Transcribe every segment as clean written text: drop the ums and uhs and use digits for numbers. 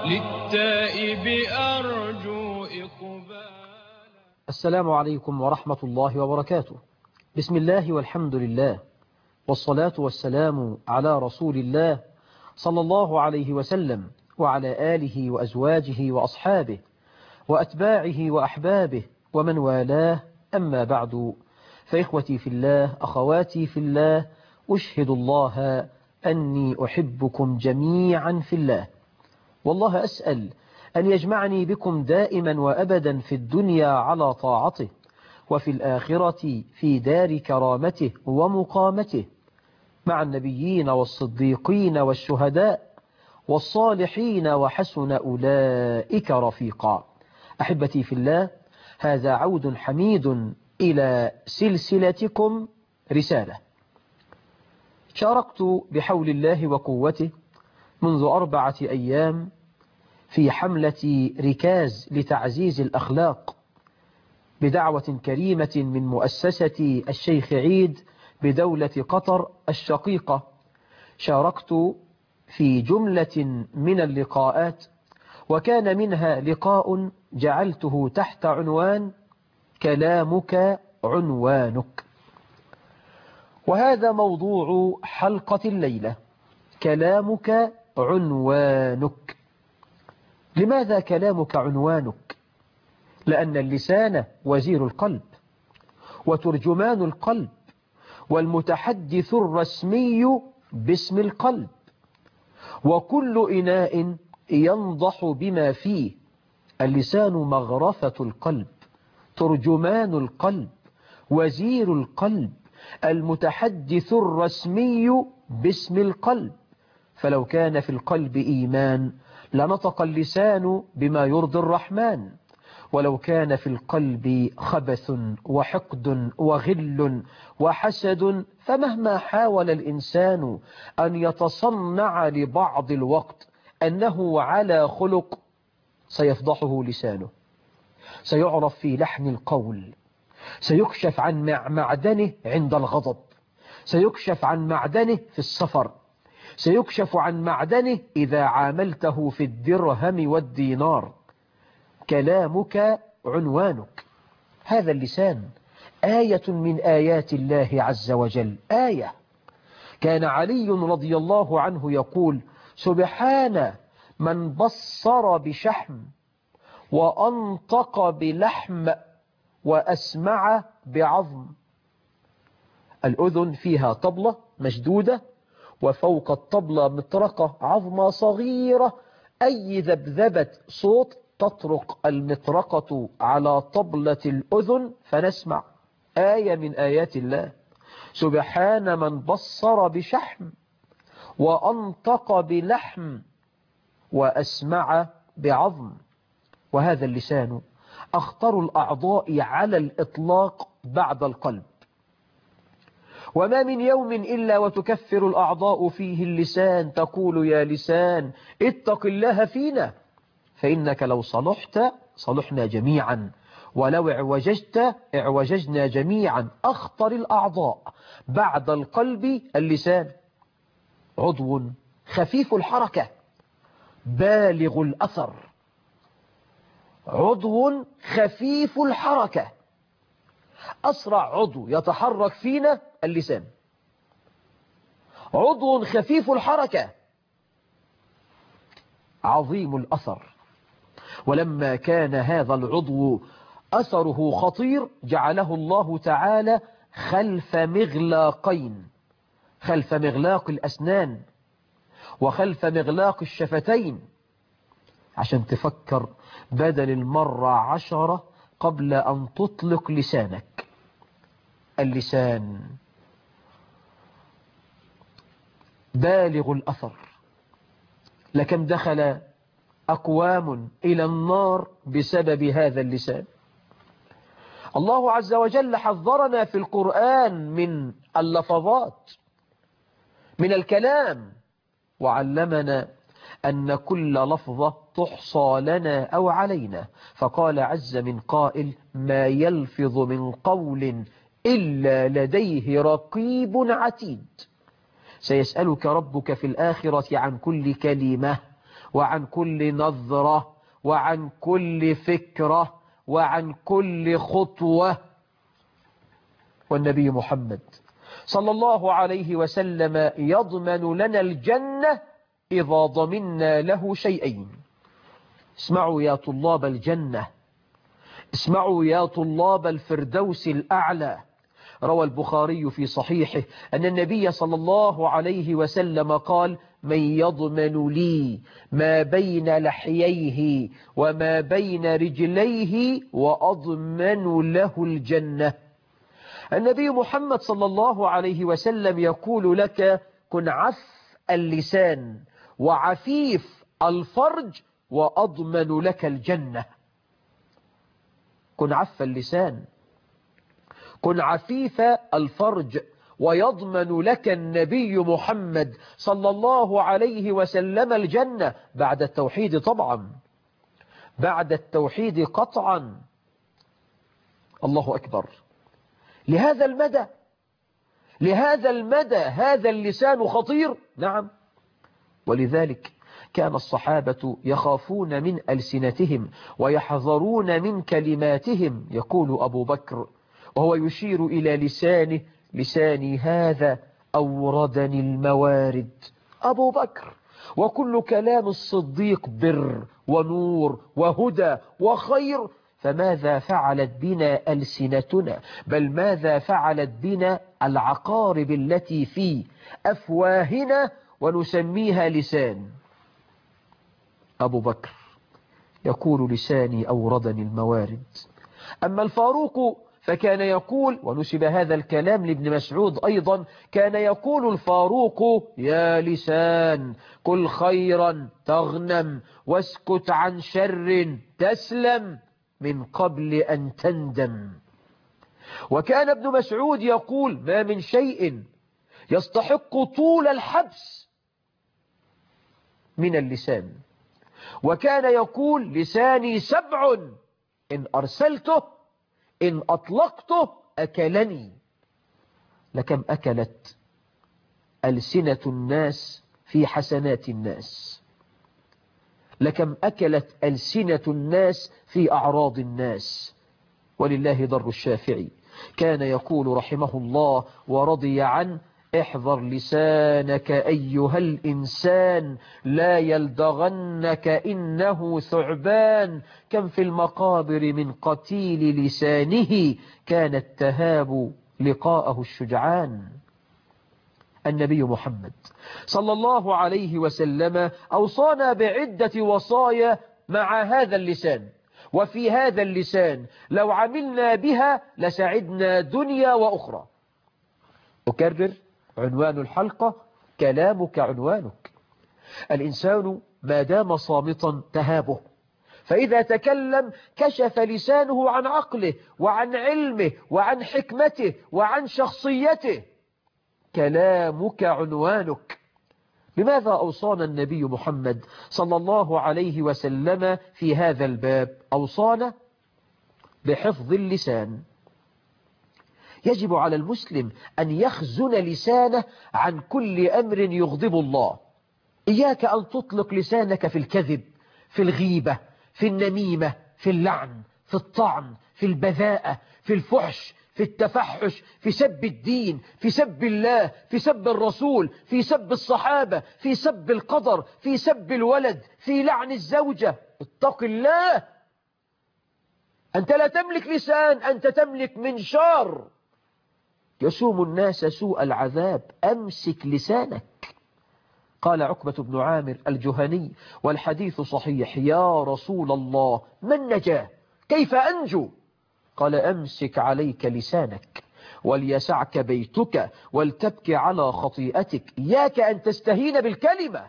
للتائب أرجو إقبالا. السلام عليكم ورحمة الله وبركاته. بسم الله والحمد لله، والصلاة والسلام على رسول الله صلى الله عليه وسلم، وعلى آله وأزواجه وأصحابه وأتباعه وأحبابه ومن والاه. أما بعد، فإخوتي في الله، أخواتي في الله، أشهد الله أني أحبكم جميعا في الله، والله أسأل أن يجمعني بكم دائما وأبدا في الدنيا على طاعته، وفي الآخرة في دار كرامته ومقامته، مع النبيين والصديقين والشهداء والصالحين، وحسن أولئك رفيقا. أحبتي في الله، هذا عود حميد إلى سلسلتكم رسالة. شاركت بحول الله وقوته منذ 4 أيام في حملة ركاز لتعزيز الأخلاق بدعوة كريمة من مؤسسة الشيخ عيد بدولة قطر الشقيقة. شاركت في جملة من اللقاءات، وكان منها لقاء جعلته تحت عنوان كلامك عنوانك، وهذا موضوع حلقة الليلة: كلامك عنوانك. لماذا كلامك عنوانك؟ لأن اللسان وزير القلب وترجمان القلب والمتحدث الرسمي باسم القلب، وكل إناء ينضح بما فيه. اللسان مغرفة القلب، ترجمان القلب، وزير القلب، المتحدث الرسمي باسم القلب. فلو كان في القلب إيمان لنطق اللسان بما يرضي الرحمن، ولو كان في القلب خبث وحقد وغل وحسد، فمهما حاول الإنسان أن يتصنع لبعض الوقت أنه على خلق، سيفضحه لسانه، سيعرف في لحن القول، سيكشف عن معدنه عند الغضب، سيكشف عن معدنه في السفر، سيكشف عن معدنه إذا عاملته في الدرهم والدينار. كلامك عنوانك. هذا اللسان آية من آيات الله عز وجل، آية. كان علي رضي الله عنه يقول: سبحان من بصر بشحم وأنطق بلحم وأسمع بعظم. الأذن فيها طبلة مشدودة، وفوق الطبلة مطرقة عظمة صغيرة، أي ذبذبة صوت تطرق المطرقة على طبلة الأذن فنسمع. آية من آيات الله. سبحان من بصر بشحم وأنطق بلحم وأسمع بعظم. وهذا اللسان أخطر الأعضاء على الإطلاق بعد القلب، وما من يوم إلا وتكفر الأعضاء فيه اللسان، تقول: يا لسان اتق الله فينا، فإنك لو صلحت صلحنا جميعا، ولو اعوججت اعوججنا جميعا. أخطر الأعضاء بعد القلب اللسان. عضو خفيف الحركة بالغ الأثر، عضو خفيف الحركة. أسرع عضو يتحرك فينا اللسان، عضو خفيف الحركة عظيم الأثر. ولما كان هذا العضو أثره خطير، جعله الله تعالى خلف مغلاقين: خلف مغلاق الأسنان وخلف مغلاق الشفتين، عشان تفكر بدل المرة 10 قبل أن تطلق لسانك. اللسان بالغ الأثر. لكم دخل أقوام إلى النار بسبب هذا اللسان. الله عز وجل حذرنا في القرآن من اللفظات، من الكلام، وعلمنا أن كل لفظة تحصى لنا أو علينا. فقال عز من قائل: ما يلفظ من قول إلا لديه رقيب عتيد. سيسألك ربك في الآخرة عن كل كلمة، وعن كل نظرة وعن كل فكرة وعن كل خطوة. والنبي محمد صلى الله عليه وسلم يضمن لنا الجنة إذا ضمنا له شيئين. اسمعوا يا طلاب الجنة، اسمعوا يا طلاب الفردوس الأعلى. روى البخاري في صحيحه أن النبي صلى الله عليه وسلم قال: من يضمن لي ما بين لحييه وما بين رجليه وأضمن له الجنة. النبي محمد صلى الله عليه وسلم يقول لك: كن عف اللسان وعفيف الفرج وأضمن لك الجنة. كن عف اللسان، كن عفيف الفرج، ويضمن لك النبي محمد صلى الله عليه وسلم الجنة بعد التوحيد طبعا، بعد التوحيد قطعا. الله أكبر. لهذا المدى، لهذا المدى هذا اللسان خطير. نعم. ولذلك كان الصحابة يخافون من ألسنتهم ويحذرون من كلماتهم. يقول أبو بكر وهو يشير إلى لسانه: لساني هذا أوردني الموارد. أبو بكر. وكل كلام الصديق بر ونور وهدى وخير، فماذا فعلت بنا ألسنتنا؟ بل ماذا فعلت بنا العقارب التي في أفواهنا ونسميها لسان؟ أبو بكر يقول: لساني أوردني الموارد. أما الفاروق فكان يقول، ونسب هذا الكلام لابن مسعود أيضا، كان يقول الفاروق: يا لسان قل خيرا تغنم واسكت عن شر تسلم من قبل أن تندم. وكان ابن مسعود يقول: ما من شيء يستحق طول الحبس من اللسان. وكان يقول: لساني 7 إن أرسلته إن أطلقته أكلني. لكم أكلت ألسنة الناس في حسنات الناس، لكم أكلت ألسنة الناس في أعراض الناس. ولله ضر الشافعي كان يقول رحمه الله ورضي عنه: احذر لسانك أيها الإنسان لا يلدغنك إنه ثعبان. كم في المقابر من قتيل لسانه كانت تهاب لقاءه الشجعان. النبي محمد صلى الله عليه وسلم أوصانا بعدة وصايا مع هذا اللسان، وفي هذا اللسان لو عملنا بها لسعدنا دنيا وأخرى. أكرر عنوان الحلقة: كلامك عنوانك. الإنسان ما دام صامتا تهابه، فإذا تكلم كشف لسانه عن عقله وعن علمه وعن حكمته وعن شخصيته. كلامك عنوانك. لماذا أوصانا النبي محمد صلى الله عليه وسلم في هذا الباب؟ أوصانا بحفظ اللسان. يجب على المسلم أن يخزن لسانه عن كل أمر يغضب الله. إياك أن تطلق لسانك في الكذب، في الغيبة، في النميمة، في اللعن، في الطعن، في البذاءة، في الفحش، في التفحش، في سب الدين، في سب الله، في سب الرسول، في سب الصحابة، في سب القدر، في سب الولد، في لعن الزوجة. اتق الله. أنت لا تملك لسان، أنت تملك منشار يسوم الناس سوء العذاب. أمسك لسانك. قال عقبة بن عامر الجهني والحديث صحيح: يا رسول الله ما النجاة؟ كيف أنجو؟ قال: أمسك عليك لسانك وليسعك بيتك ولتبكي على خطيئتك. إياك أن تستهين بالكلمة.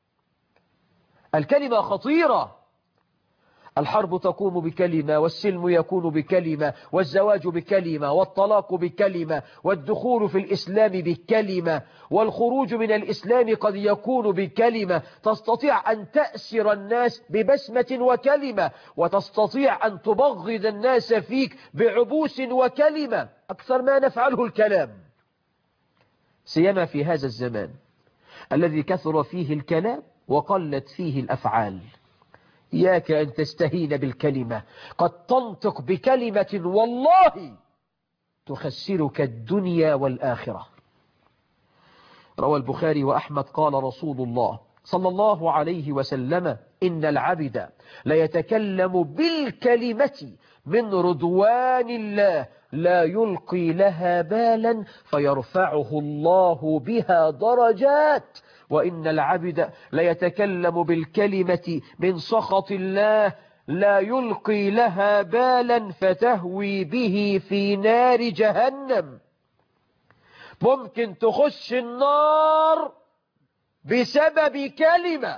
الكلمة خطيرة. الحرب تقوم بكلمة، والسلم يكون بكلمة، والزواج بكلمة، والطلاق بكلمة، والدخول في الإسلام بكلمة، والخروج من الإسلام قد يكون بكلمة. تستطيع أن تأسر الناس ببسمة وكلمة، وتستطيع أن تبغض الناس فيك بعبوس وكلمة. أكثر ما نفعله الكلام، سيما في هذا الزمان الذي كثر فيه الكلام وقلت فيه الأفعال. إياك أن تستهين بالكلمة، قد تنطق بكلمة والله تخسرك الدنيا والآخرة. روى البخاري وأحمد قال رسول الله صلى الله عليه وسلم: إن العبد ليتكلم بالكلمة من رضوان الله لا يلقي لها بالا فيرفعه الله بها درجات، وإن العبد ليتكلم بالكلمة من سخط الله لا يلقي لها بالا فتهوي به في نار جهنم. ممكن تخش النار بسبب كلمة.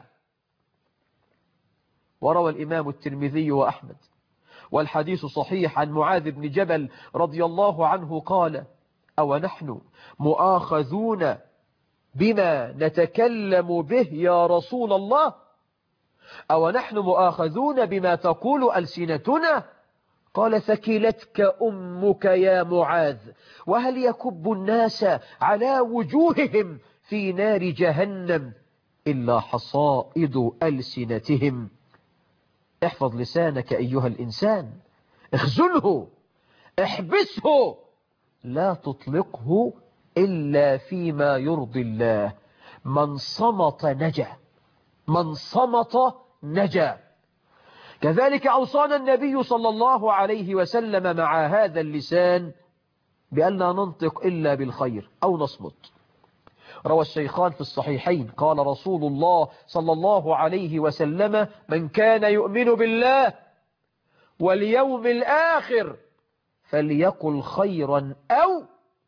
وروى الإمام الترمذي وأحمد والحديث صحيح عن معاذ بن جبل رضي الله عنه قال: أو نحن مؤاخذون بما نتكلم به يا رسول الله؟ أو نحن مؤاخذون بما تقول ألسنتنا؟ قال: ثكلتك أمك يا معاذ، وهل يكب الناس على وجوههم في نار جهنم إلا حصائد ألسنتهم. احفظ لسانك أيها الإنسان، اخزله، احبسه، لا تطلقه إلا فيما يرضي الله. من صمت نجا، من صمت نجا. كذلك أوصانا النبي صلى الله عليه وسلم مع هذا اللسان بأن لا ننطق إلا بالخير أو نصمت. روى الشيخان في الصحيحين قال رسول الله صلى الله عليه وسلم: من كان يؤمن بالله واليوم الآخر فليقل خيرا أو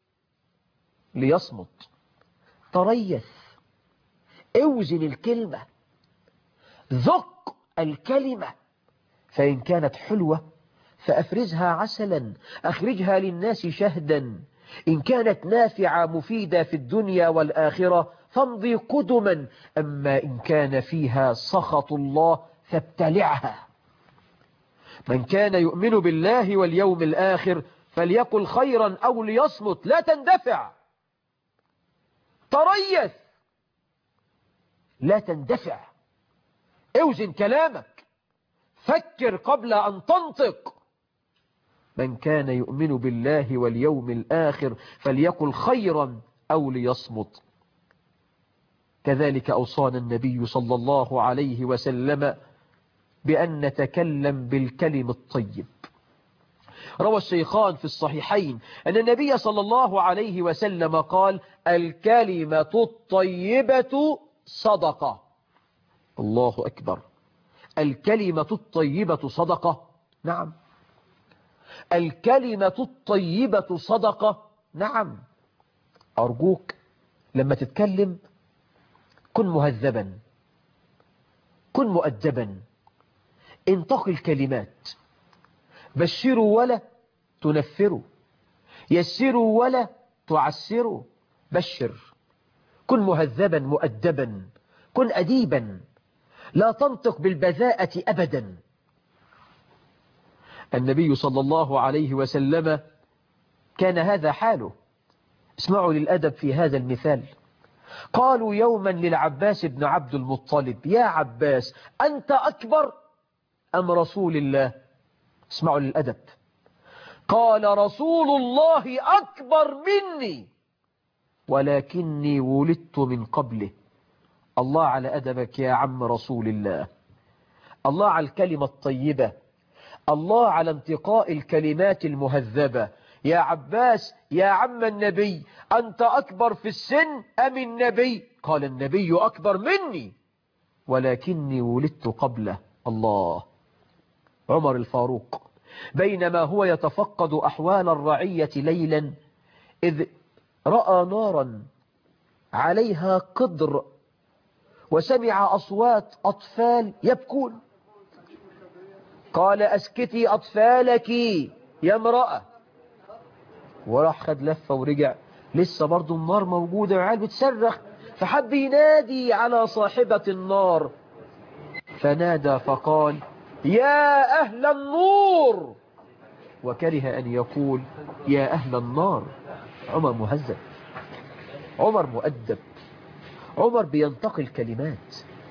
ليصمت. تريث، اوزن الكلمة، ذق الكلمة، فإن كانت حلوة فأفرزها عسلا، أخرجها للناس شهدا. إن كانت نافعة مفيدة في الدنيا والآخرة فامضي قدما، أما إن كان فيها سخط الله فابتلعها. من كان يؤمن بالله واليوم الآخر فليقل خيرا أو ليصمت. لا تندفع، تريث، لا تندفع، اوزن كلامك، فكر قبل أن تنطق. من كان يؤمن بالله واليوم الآخر فليقل خيرا أو ليصمت. كذلك أوصانا النبي صلى الله عليه وسلم بأن نتكلم بالكلم الطيب. روى الشيخان في الصحيحين أن النبي صلى الله عليه وسلم قال: الكلمة الطيبة صدقة. الله أكبر. الكلمة الطيبة صدقة. نعم، الكلمة الطيبة صدقة. نعم. أرجوك لما تتكلم كن مهذبا، كن مؤدبا، انتقي الكلمات. بشروا ولا تنفروا، يسروا ولا تعسروا. بشر، كن مهذبا مؤدبا، كن أديبا، لا تنطق بالبذاءة أبدا. النبي صلى الله عليه وسلم كان هذا حاله. اسمعوا للأدب في هذا المثال. قالوا يوما للعباس بن عبد المطلب: يا عباس، أنت أكبر أم رسول الله؟ اسمعوا للأدب. قال: رسول الله أكبر مني ولكني ولدت من قبله. الله على أدبك يا عم رسول الله، الله على الكلمة الطيبة، الله على انتقاء الكلمات المهذبة. يا عباس يا عم النبي، أنت أكبر في السن أم النبي؟ قال: النبي أكبر مني ولكني ولدت قبله. الله. عمر الفاروق بينما هو يتفقد أحوال الرعية ليلا إذ رأى نارا عليها قدر وسمع أصوات أطفال يبكون. قال: أسكتي أطفالك يا امرأة. وراح خد لفة ورجع، لسه برضو النار موجودة وعيال بتصرخ، فحب ينادي على صاحبة النار، فنادى فقال: يا أهل النور، وكره أن يقول يا أهل النار. عمر مهذب، عمر مؤدب، عمر بينتقي الكلمات.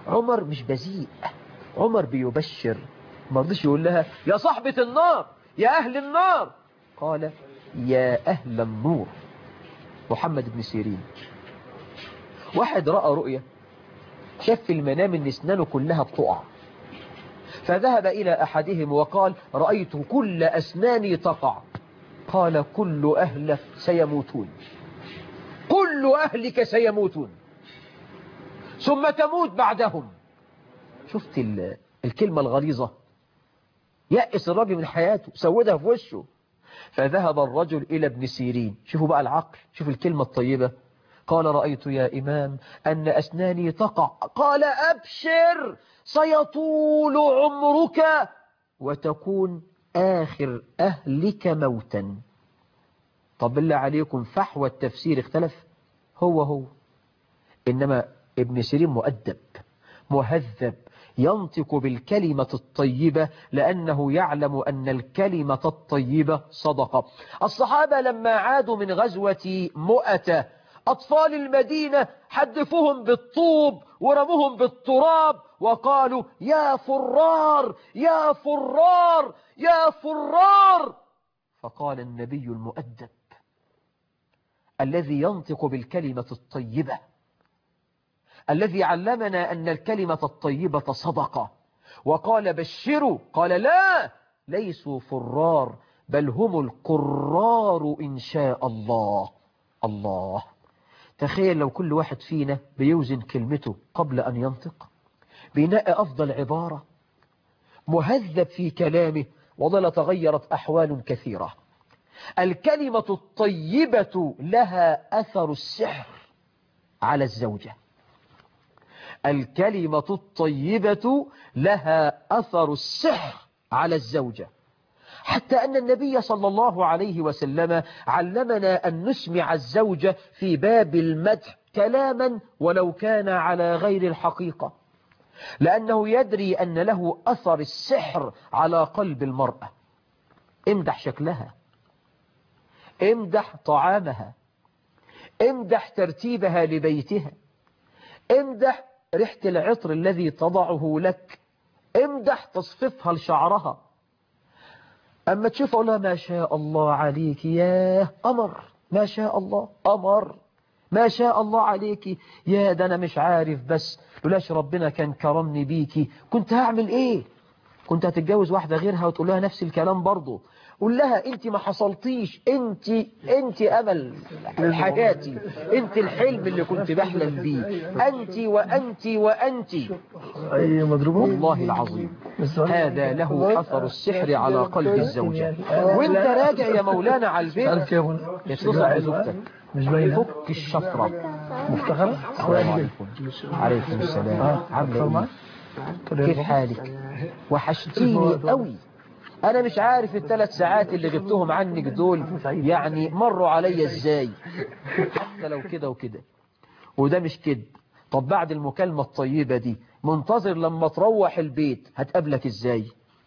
عمر مش بذيء، عمر بيبشر، ما رضيش يقول لها يا صاحبة النار، يا أهل النار، قال يا أهل النور. محمد بن سيرين واحد رأى رؤية، شاف في المنام ان اسنانه كلها بتقع، فذهب إلى أحدهم وقال رأيت كل أسناني تقع. قال كل أهلك سيموتون، كل أهلك سيموتون ثم تموت بعدهم. شفت الكلمة الغليظة، يأس الرجل من حياته، سودها في وشه. فذهب الرجل إلى ابن سيرين، شوفوا بقى العقل، شوفوا الكلمة الطيبة، قال رأيت يا إمام أن أسناني تقع. قال أبشر سيطول عمرك وتكون آخر أهلك موتا. طب بالله عليكم فحوى التفسير اختلف، هو إنما ابن سيرين مؤدب مهذب، ينطق بالكلمة الطيبة لأنه يعلم أن الكلمة الطيبة صدقة. الصحابة لما عادوا من غزوة مؤتة، أطفال المدينة حدفوهم بالطوب ورموهم بالتراب وقالوا يا فرار يا فرار يا فرار. فقال النبي المؤدب الذي ينطق بالكلمة الطيبة، الذي علمنا أن الكلمة الطيبة صدقة، وقال بشروا، قال لا ليسوا فرار بل هم القرار إن شاء الله. الله، تخيل لو كل واحد فينا بيوزن كلمته قبل أن ينطق، بناء أفضل عبارة، مهذب في كلامه، وظل تغيرت أحوال كثيرة. الكلمة الطيبة لها أثر السحر على الزوجة، الكلمة الطيبة لها أثر السحر على الزوجة، حتى أن النبي صلى الله عليه وسلم علمنا أن نسمع الزوجة في باب المدح كلاما ولو كان على غير الحقيقة، لأنه يدري أن له أثر السحر على قلب المرأة. امدح شكلها، امدح طعامها، امدح ترتيبها لبيتها، امدح ريحة العطر الذي تضعه لك، امدح تصفيفها لشعرها. أما تشوف أقولها ما شاء الله عليك يا قمر، ما شاء الله قمر، ما شاء الله عليك يا ده أنا مش عارف، بس لولاش ربنا كان كرمني بيكي كنت هعمل إيه؟ كنت هتتجوز واحدة غيرها وتقول لها نفس الكلام برضه. قول لها انت ما حصلتيش، انت امل حياتي، انت الحلم اللي كنت بحلم بيه، انت وانت وانت. والله العظيم هذا له اثر السحر على قلب الزوجة. وانت راجع يا مولانا على البيت يتصل بزوجتك، فك الشفرة. مفتخرة السلام عليكم. عليكم السلام، عامله ايه؟ كيف حالك؟ وحشتيني قوي، انا مش عارف ال3 ساعات اللي غبتهم عنك دول يعني مروا عليا ازاي، حتى لو كده وكده. وده مش كده. طب بعد المكالمة الطيبة دي منتظر لما تروح البيت هتقابلك ازاي؟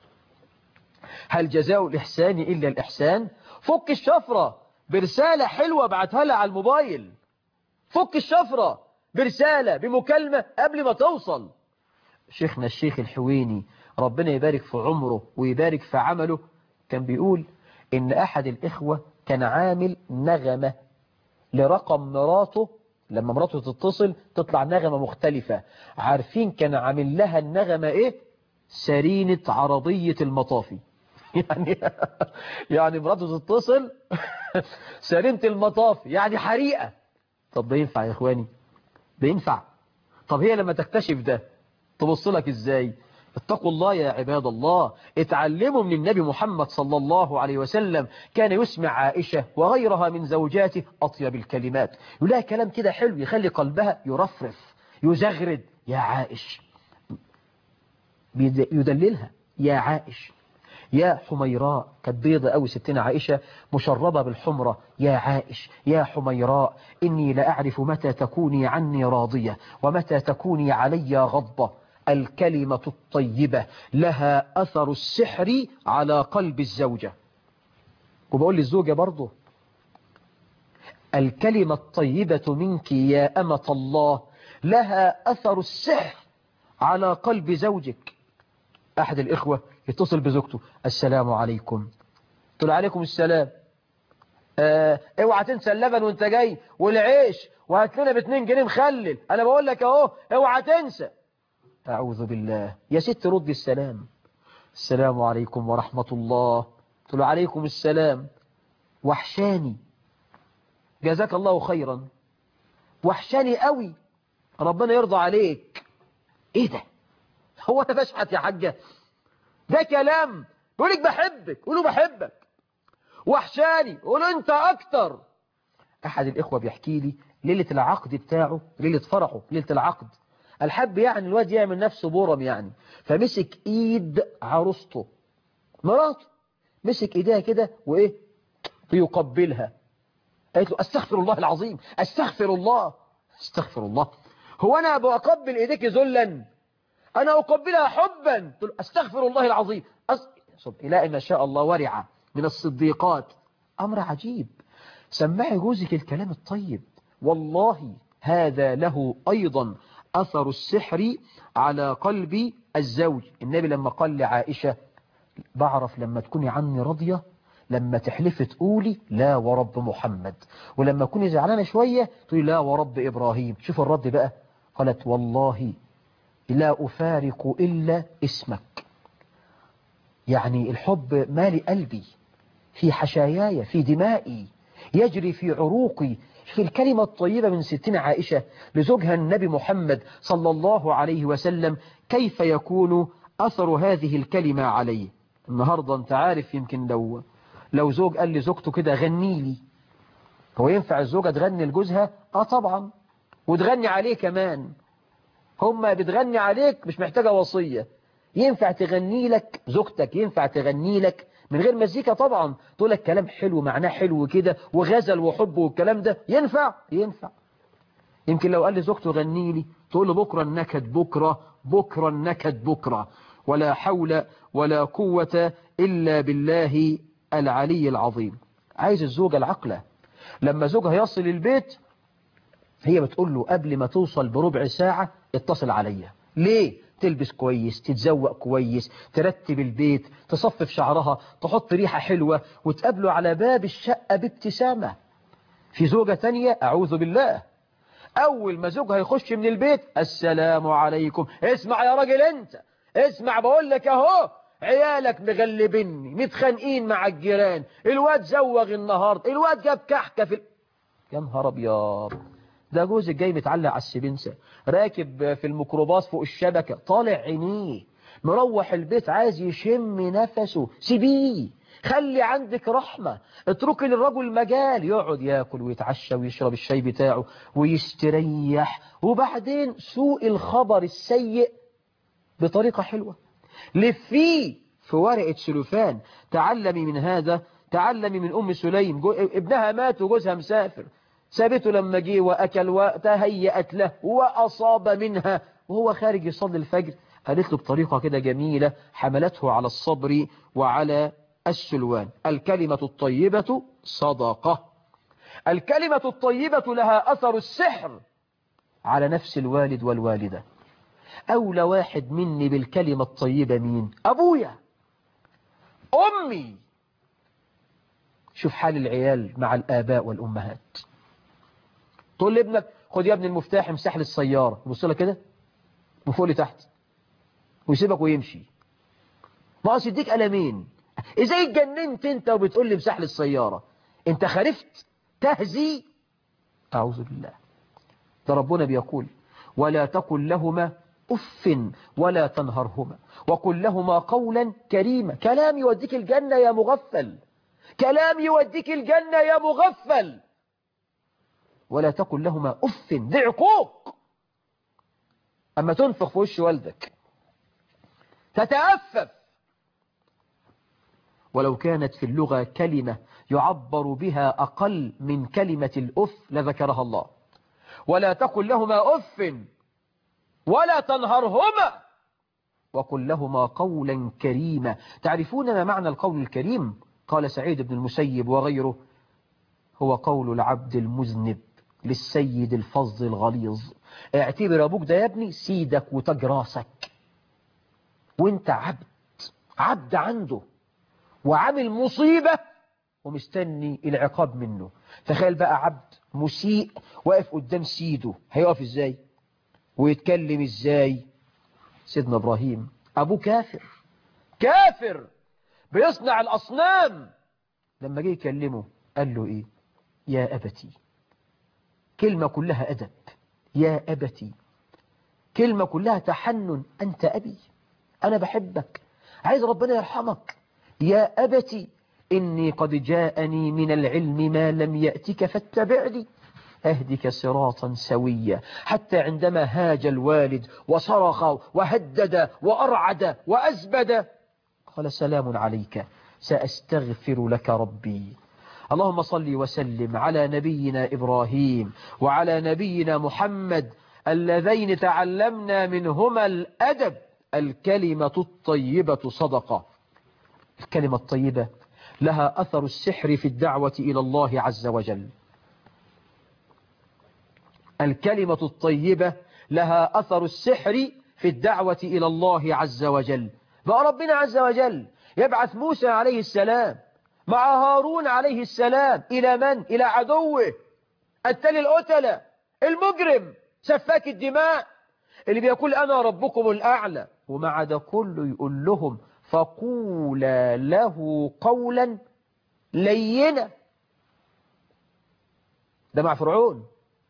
هل جزاء الإحسان إلا الإحسان؟ فك الشفرة برسالة حلوة بعتها لها على الموبايل، فك الشفرة برسالة بمكالمة قبل ما توصل. شيخنا الشيخ الحويني ربنا يبارك في عمره ويبارك في عمله كان بيقول إن أحد الإخوة كان عامل نغمة لرقم مراته، لما مراته تتصل تطلع نغمة مختلفة. عارفين كان عامل لها النغمة إيه؟ سرينة عربية المطافي. يعني مراته تتصل سرينة المطافي، يعني حريقة. طب ده ينفع يا إخواني؟ ده ينفع؟ طب هي لما تكتشف ده تبص لك إزاي؟ اتقوا الله يا عباد الله، اتعلموا من النبي محمد صلى الله عليه وسلم، كان يسمع عائشة وغيرها من زوجاته أطيب الكلمات، يقول لها كلام كده حلو يخلي قلبها يرفرف يزغرد. يا عائش، يدللها يا عائش، يا حميراء، كانت بيضة أوي ستنا عائشة مشربة بالحمرة. يا عائش يا حميراء إني لأعرف متى تكوني عني راضية ومتى تكوني علي غضبة. الكلمة الطيبة لها أثر السحر على قلب الزوجة. وبقول للزوجة برضو الكلمة الطيبة منك يا أمة الله لها أثر السحر على قلب زوجك. أحد الإخوة يتصل بزوجته: السلام عليكم. تقول عليكم السلام. اوعى تنسى اللبن وانت جاي والعيش، وهات لنا ب2 جنيه مخلل، انا بقول لك اهو اوعى تنسى. اعوذ بالله. يا ست ردي السلام: السلام عليكم ورحمة الله. تقول عليكم السلام. وحشاني، جزاك الله خيرا، وحشاني قوي، ربنا يرضى عليك. ايه ده؟ هو انا بشحت يا حاجة؟ ده كلام. يقولك بحبك، قولوا بحبك. وحشاني، قولوا انت اكتر. احد الاخوة بيحكي لي ليلة العقد بتاعه، ليلة فرحه، ليلة العقد، الحب يعني الواد يعمل نفسه بورم يعني، فمسك ايد عروسته مراته، مسك ايديها كده وايه بيقبلها. قالت له: استغفر الله العظيم، استغفر الله. استغفر الله؟ هو انا بقبل ايديك ذلا؟ انا اقبلها حبا. تقول استغفر الله العظيم. لا، ما شاء الله ورعة من الصديقات. امر عجيب. سمعي جوزك الكلام الطيب، والله هذا له ايضا اثر السحر على قلب الزوج. النبي لما قال لعائشة: بعرف لما تكوني عني راضية، لما تحلفي تقولي لا ورب محمد، ولما تكوني زعلانة شوية تقولي لا ورب إبراهيم. شوف الرد بقى. قالت: والله لا أفارق إلا اسمك. يعني الحب مالي قلبي، في حشاياي، في دمائي، يجري في عروقي. في الكلمة الطيبة من ستنا عائشة لزوجها النبي محمد صلى الله عليه وسلم، كيف يكون أثر هذه الكلمة عليه؟ النهاردة انت عارف، يمكن لو زوج قال لزوجته كده: غني لي. هو ينفع الزوجة تغني لجوزها؟ طبعا، وتغني عليه كمان. هما بتغني عليك، مش محتاجة وصية. ينفع تغني لك زوجتك، ينفع تغني لك من غير مزيكا طبعا، تقول لك كلام حلو معناه حلو كده وغزل وحب والكلام ده. ينفع؟ ينفع. يمكن لو قال لزوجته غني لي، تقول له: بكرة النكد، بكرة، بكرة النكد، بكرة. ولا حول ولا قوة إلا بالله العلي العظيم. عايز الزوجة العقلة لما زوجها يصل البيت، هي بتقول له قبل ما توصل بربع ساعة: اتصل عليا. ليه؟ تلبس كويس، تتزوق كويس، ترتب البيت، تصفف شعرها، تحط ريحة حلوة، وتقابله على باب الشقة بابتسامة. في زوجة تانية أعوذ بالله، أول ما زوجها يخش من البيت: السلام عليكم. اسمع يا راجل انت، اسمع بقول لك اهو، عيالك مغلبني، متخانقين مع الجيران، الواد زوغ النهارده، الواد جاب كحكة يا نهار ابيض. ده جوزك جاي متعلق على السبنسة، راكب في الميكروباص فوق الشبكة، طالع عينيه، مروح البيت عايز يشم نفسه. سيبيه، خلي عندك رحمة، اتركي للرجل مجال يقعد ياكل ويتعشى ويشرب الشاي بتاعه ويستريح. وبعدين سوء الخبر السيء بطريقة حلوة، لفيه في ورقة سلوفان. تعلمي من هذا، تعلمي من أم سليم، ابنها مات وجوزها مسافر، سابته لما جه وأكل وتهيأت له وأصاب منها وهو خارج يصلي الفجر. قالت له بطريقة كده جميلة، حملته على الصبر وعلى السلوان: الكلمة الطيبة صدقة. الكلمة الطيبة لها أثر السحر على نفس الوالد والوالدة. أولى واحد مني بالكلمة الطيبة مين؟ أبويا، أمي. شوف حال العيال مع الآباء والأمهات. تقول لابنك: خد يا ابني المفتاح امسح لي السيارة، يبص لك كده من فوق لتحت ويسيبك ويمشي. ناقص يديك قلمين. ازاي اتجننت انت وبتقول لي امسح لي السيارة؟ انت خرفت تهزي. أعوذ بالله. ده ربنا بيقول: ولا تقل لهما أف ولا تنهرهما وقل لهما قولا كريما. كلام يوديك الجنة يا مغفل، كلام يوديك الجنة يا مغفل. ولا تقل لهما أف، دي عقوق. أما تنفخ في وش والدك، تتأفف. ولو كانت في اللغة كلمة يعبر بها أقل من كلمة الأف لذكرها الله. ولا تقل لهما أف ولا تنهرهما وقل لهما قولا كريما. تعرفون ما معنى القول الكريم؟ قال سعيد بن المسيب وغيره: هو قول العبد المذنب للسيد الفظ الغليظ. اعتبر أبوك ده يا ابني سيدك وتاج راسك، وانت عبد عنده، وعامل مصيبة ومستني العقاب منه. تخيل بقى عبد مسيء واقف قدام سيده، هيقف ازاي ويتكلم ازاي؟ سيدنا إبراهيم أبوه كافر بيصنع الأصنام، لما جه يكلمه قال له إيه؟ يا أبتي. كلمة كلها أدب، يا أبتي، كلمة كلها تحنن، أنت أبي، أنا بحبك، عايز ربنا يرحمك. يا أبتي إني قد جاءني من العلم ما لم يأتك فاتبعني أهدك صراطا سويا. حتى عندما هاج الوالد وصرخ وهدد وأرعد وأزبد قال سلام عليك سأستغفر لك ربي. اللهم صل وسلم على نبينا إبراهيم وعلى نبينا محمد اللذين تعلمنا منهما الأدب. الكلمة الطيبة صدقة. الكلمة الطيبة لها أثر السحر في الدعوة إلى الله عز وجل. الكلمة الطيبة لها أثر السحر في الدعوة إلى الله عز وجل. بقى ربنا عز وجل يبعث موسى عليه السلام مع هارون عليه السلام إلى من؟ إلى عدوه التل القتلة المجرم سفاك الدماء اللي بيقول أنا ربكم الأعلى، ومع ده كله يقول لهم فقولا له قولا لينا. ده مع فرعون.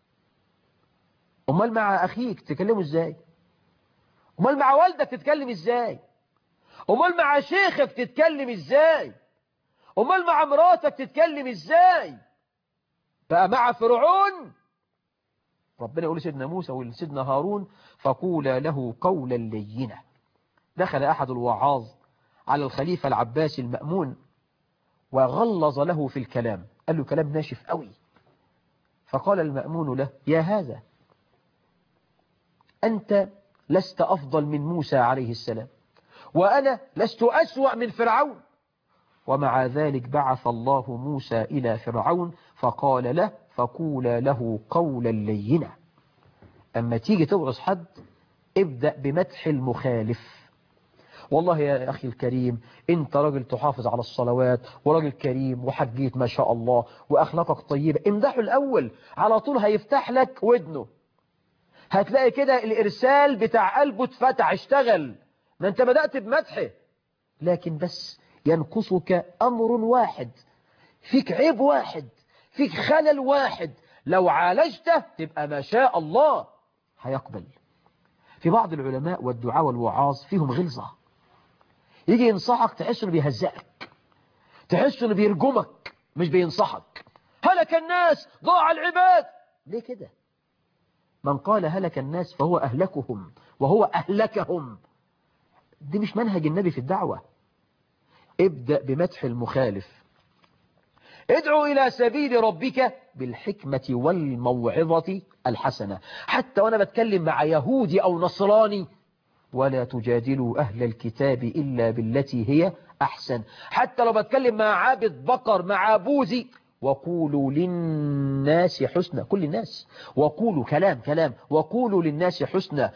امال مع اخيك تتكلموا ازاي؟ امال مع والدك تتكلم ازاي؟ امال مع شيخك تتكلم ازاي؟ امال مع مراتك تتكلم ازاي؟ بقى مع فرعون ربنا يقول لسيدنا موسى ولسيدنا هارون فقولا له قولا لينا. دخل احد الوعاظ على الخليفة العباسي المأمون وغلظ له في الكلام، قال له كلام ناشف قوي. فقال المأمون له يا هذا أنت لست أفضل من موسى عليه السلام، وأنا لست أسوأ من فرعون، ومع ذلك بعث الله موسى إلى فرعون فقال له فقولا له قولا لينا. أما تيجي توعظ حد ابدأ بمدح المخالف. والله يا أخي الكريم أنت راجل تحافظ على الصلوات وراجل كريم وحجيت ما شاء الله وأخلاقك طيبة، امدحه الأول، على طول هيفتح لك ودنه، هتلاقي كده الإرسال بتاع قلبه اتفتح اشتغل. ما انت بدأت بمدحه، لكن بس ينقصك أمر واحد، فيك عيب واحد، فيك خلل واحد، لو عالجته تبقى ما شاء الله هيقبل. في بعض العلماء والدعاء والوعاظ فيهم غلظة، يجي ينصحك تحس انه بيهزئك، تحس انه بيرجمك مش بينصحك. هلك الناس ضاع العباد. ليه كده؟ من قال هلك الناس فهو أهلكهم وهو أهلكهم. دي مش منهج النبي في الدعوة. ابدأ بمدح المخالف. ادعو إلى سبيل ربك بالحكمة والموعظة الحسنة. حتى وأنا بتكلم مع يهودي أو نصراني ولا تجادلوا أهل الكتاب إلا بالتي هي أحسن. حتى لو بتكلم مع عابد بقر مع بوذي وقولوا للناس حسنى، كل الناس، وقولوا كلام وقولوا للناس حسنى.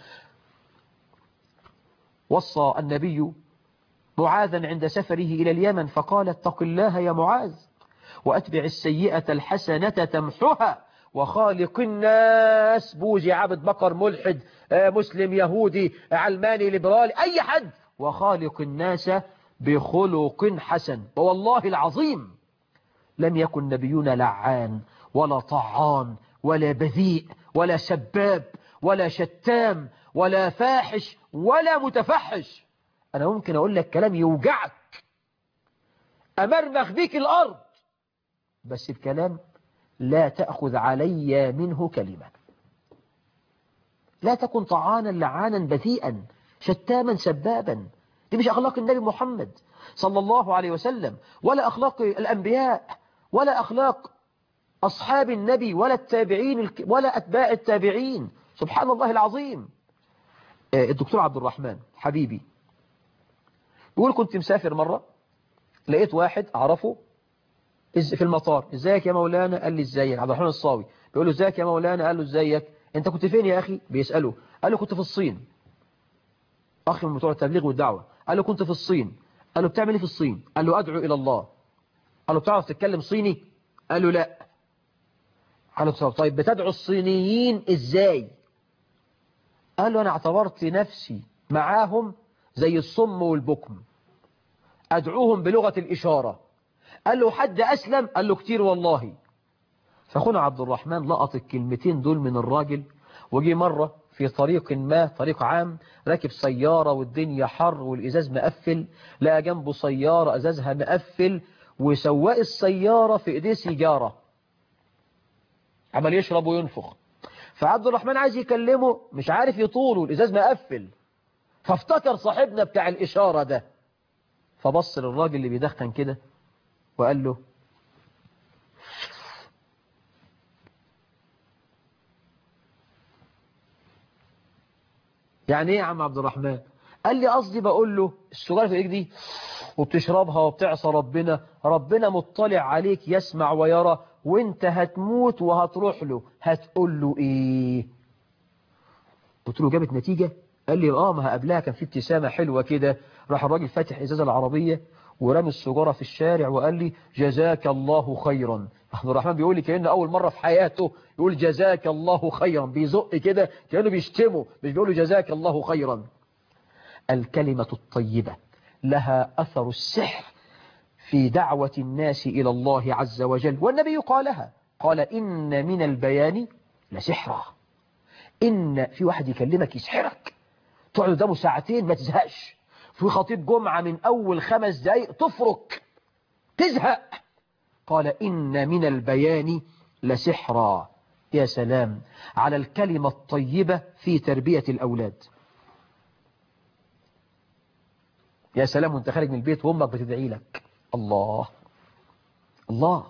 وصى النبي معاذا عند سفره إلى اليمن فقال اتق الله يا معاذ وأتبع السيئة الحسنة تمحها وخالق الناس. بوذي عبد بقر ملحد مسلم يهودي علماني ليبرالي أي حد، وخالق الناس بخلق حسن. والله العظيم لم يكن نبينا لعان ولا طعان ولا بذيء ولا سباب ولا شتام ولا فاحش ولا متفحش. أنا ممكن أقول لك كلام يوجعك أمرمخ بيك الأرض، بس الكلام لا تأخذ علي منه كلمة. لا تكن طعانا لعانا بذيئا شتاما سبابا. دي مش أخلاق النبي محمد صلى الله عليه وسلم، ولا أخلاق الأنبياء، ولا أخلاق أصحاب النبي، ولا التابعين ولا أتباع التابعين. سبحان الله العظيم. الدكتور عبد الرحمن حبيبي بيقول كنت مسافر مرة لقيت واحد أعرفه في المطار، ازيك يا مولانا؟ قال لي ازيك عبد الرحمن الصاوي. بيقول له ازيك يا مولانا، قال له ازيك، انت كنت فين يا اخي، بيسأله، قال له كنت في الصين. اخ من بتوع التبليغ والدعوة، قال له كنت في الصين. قال له بتعمل ايه في الصين؟ قال له ادعو الى الله. قال له بتعرف تتكلم صيني؟ قال له لا. قال له طيب بتدعو الصينيين ازاي؟ قال له انا اعتبرت نفسي معاهم زي الصم والبكم، ادعوهم بلغة الاشارة. قال له حد اسلم؟ قال له كتير والله. فاخونا عبد الرحمن لقط الكلمتين دول من الراجل، وجي مرة في طريق ما، طريق عام، راكب سيارة والدنيا حر والإزاز مقفل، لقى جنبه سيارة إزازها مقفل، وسواق السيارة في إيديه سيجارة عمال يشرب وينفخ. فعبد الرحمن عايز يكلمه مش عارف يطوله، الإزاز مقفل. فافتكر صاحبنا بتاع الإشارة ده، فبص للراجل اللي بيدخن كده وقال له يعني ايه يا عم عبد الرحمن؟ قال لي قصدي بقول له السجارة في ايديك دي وبتشربها وبتعصى ربنا، ربنا مطلع عليك يسمع ويرى، وانت هتموت وهتروح له، هتقول له ايه؟ قلت له جابت نتيجة؟ قال لي ما قبلها كان في ابتسامة حلوة كده. راح الراجل فاتح ازاز العربية ورمي السجارة في الشارع وقال لي جزاك الله خيرا. عبد الرحمن بيقول لي كأنه أول مرة في حياته يقول جزاك الله خيرا، بيزق كده كأنه بيشتمه، مش بيقول له جزاك الله خيرا. الكلمة الطيبة لها أثر السحر في دعوة الناس إلى الله عز وجل، والنبي قالها، قال إن من البيان لسحرا. إن في واحد يكلمك يسحرك، تقعد قدامه ساعتين ما تزهقش، في خطيب جمعة من أول 5 دقايق تفرك تزهق. قال إن من البيان لسحرا. يا سلام على الكلمة الطيبة في تربية الأولاد. يا سلام وانت خارج من البيت وامك بتدعي لك، الله الله،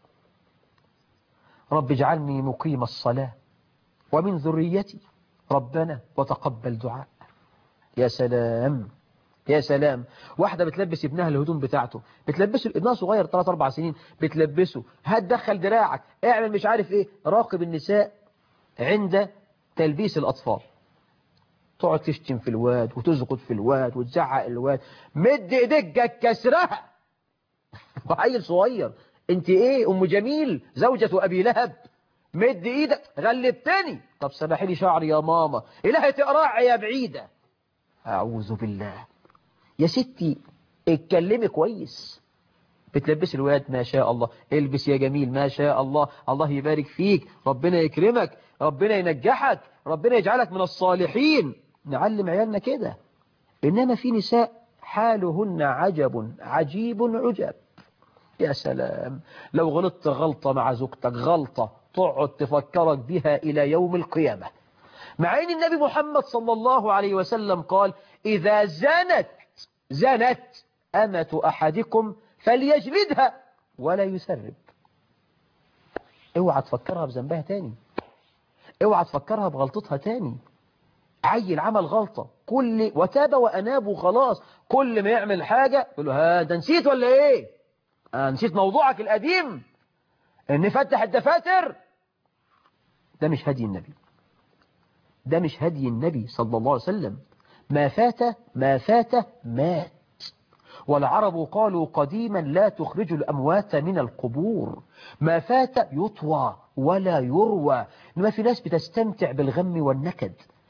رب اجعلني مقيم الصلاة ومن ذريتي ربنا وتقبل دعاء. يا سلام يا سلام. واحدة بتلبس ابنها الهدوم بتاعته، بتلبسه، ابنها صغير 3-4 سنين، بتلبسه، هتدخل دراعك، اعمل مش عارف ايه. راقب النساء عند تلبيس الأطفال، تقعد تشتم في الواد وتزغط في الواد وتزعق الواد، مد ايديك كسرها. وعيل صغير، انت ايه ام جميل زوجة ابي لهب، مد ايدك غلبتني، طب سرحي لي شعري يا ماما، الهي تقرع يا بعيدة. اعوذ بالله. يا ستي اتكلمي كويس. بتلبس الواد ما شاء الله، البس يا جميل ما شاء الله، الله يبارك فيك، ربنا يكرمك، ربنا ينجحك، ربنا يجعلك من الصالحين. نعلم عيالنا كده. إنما في نساء حالهن عجب عجيب عجب. يا سلام لو غلطت غلطة مع زوجتك، غلطة تقعد تفكرك بها إلى يوم القيامة. مع أن النبي محمد صلى الله عليه وسلم قال إذا زنت أمة أحدكم فليجلدها ولا يسرب. اوعى تفكرها بذنبها تاني، اوعى تفكرها بغلطتها تاني. عيل عمل غلطة وتاب وأناب وخلاص، كل ما يعمل حاجة يقول له ده نسيت ولا ايه؟ نسيت موضوعك القديم ان فتح الدفاتر. ده مش هدي النبي، ده مش هدي النبي صلى الله عليه وسلم. ما فات مات. والعرب قالوا قديما لا تخرج الأموات من القبور. ما فات يطوى ولا يروى. إنما في ناس بتستمتع بالغم والنكد،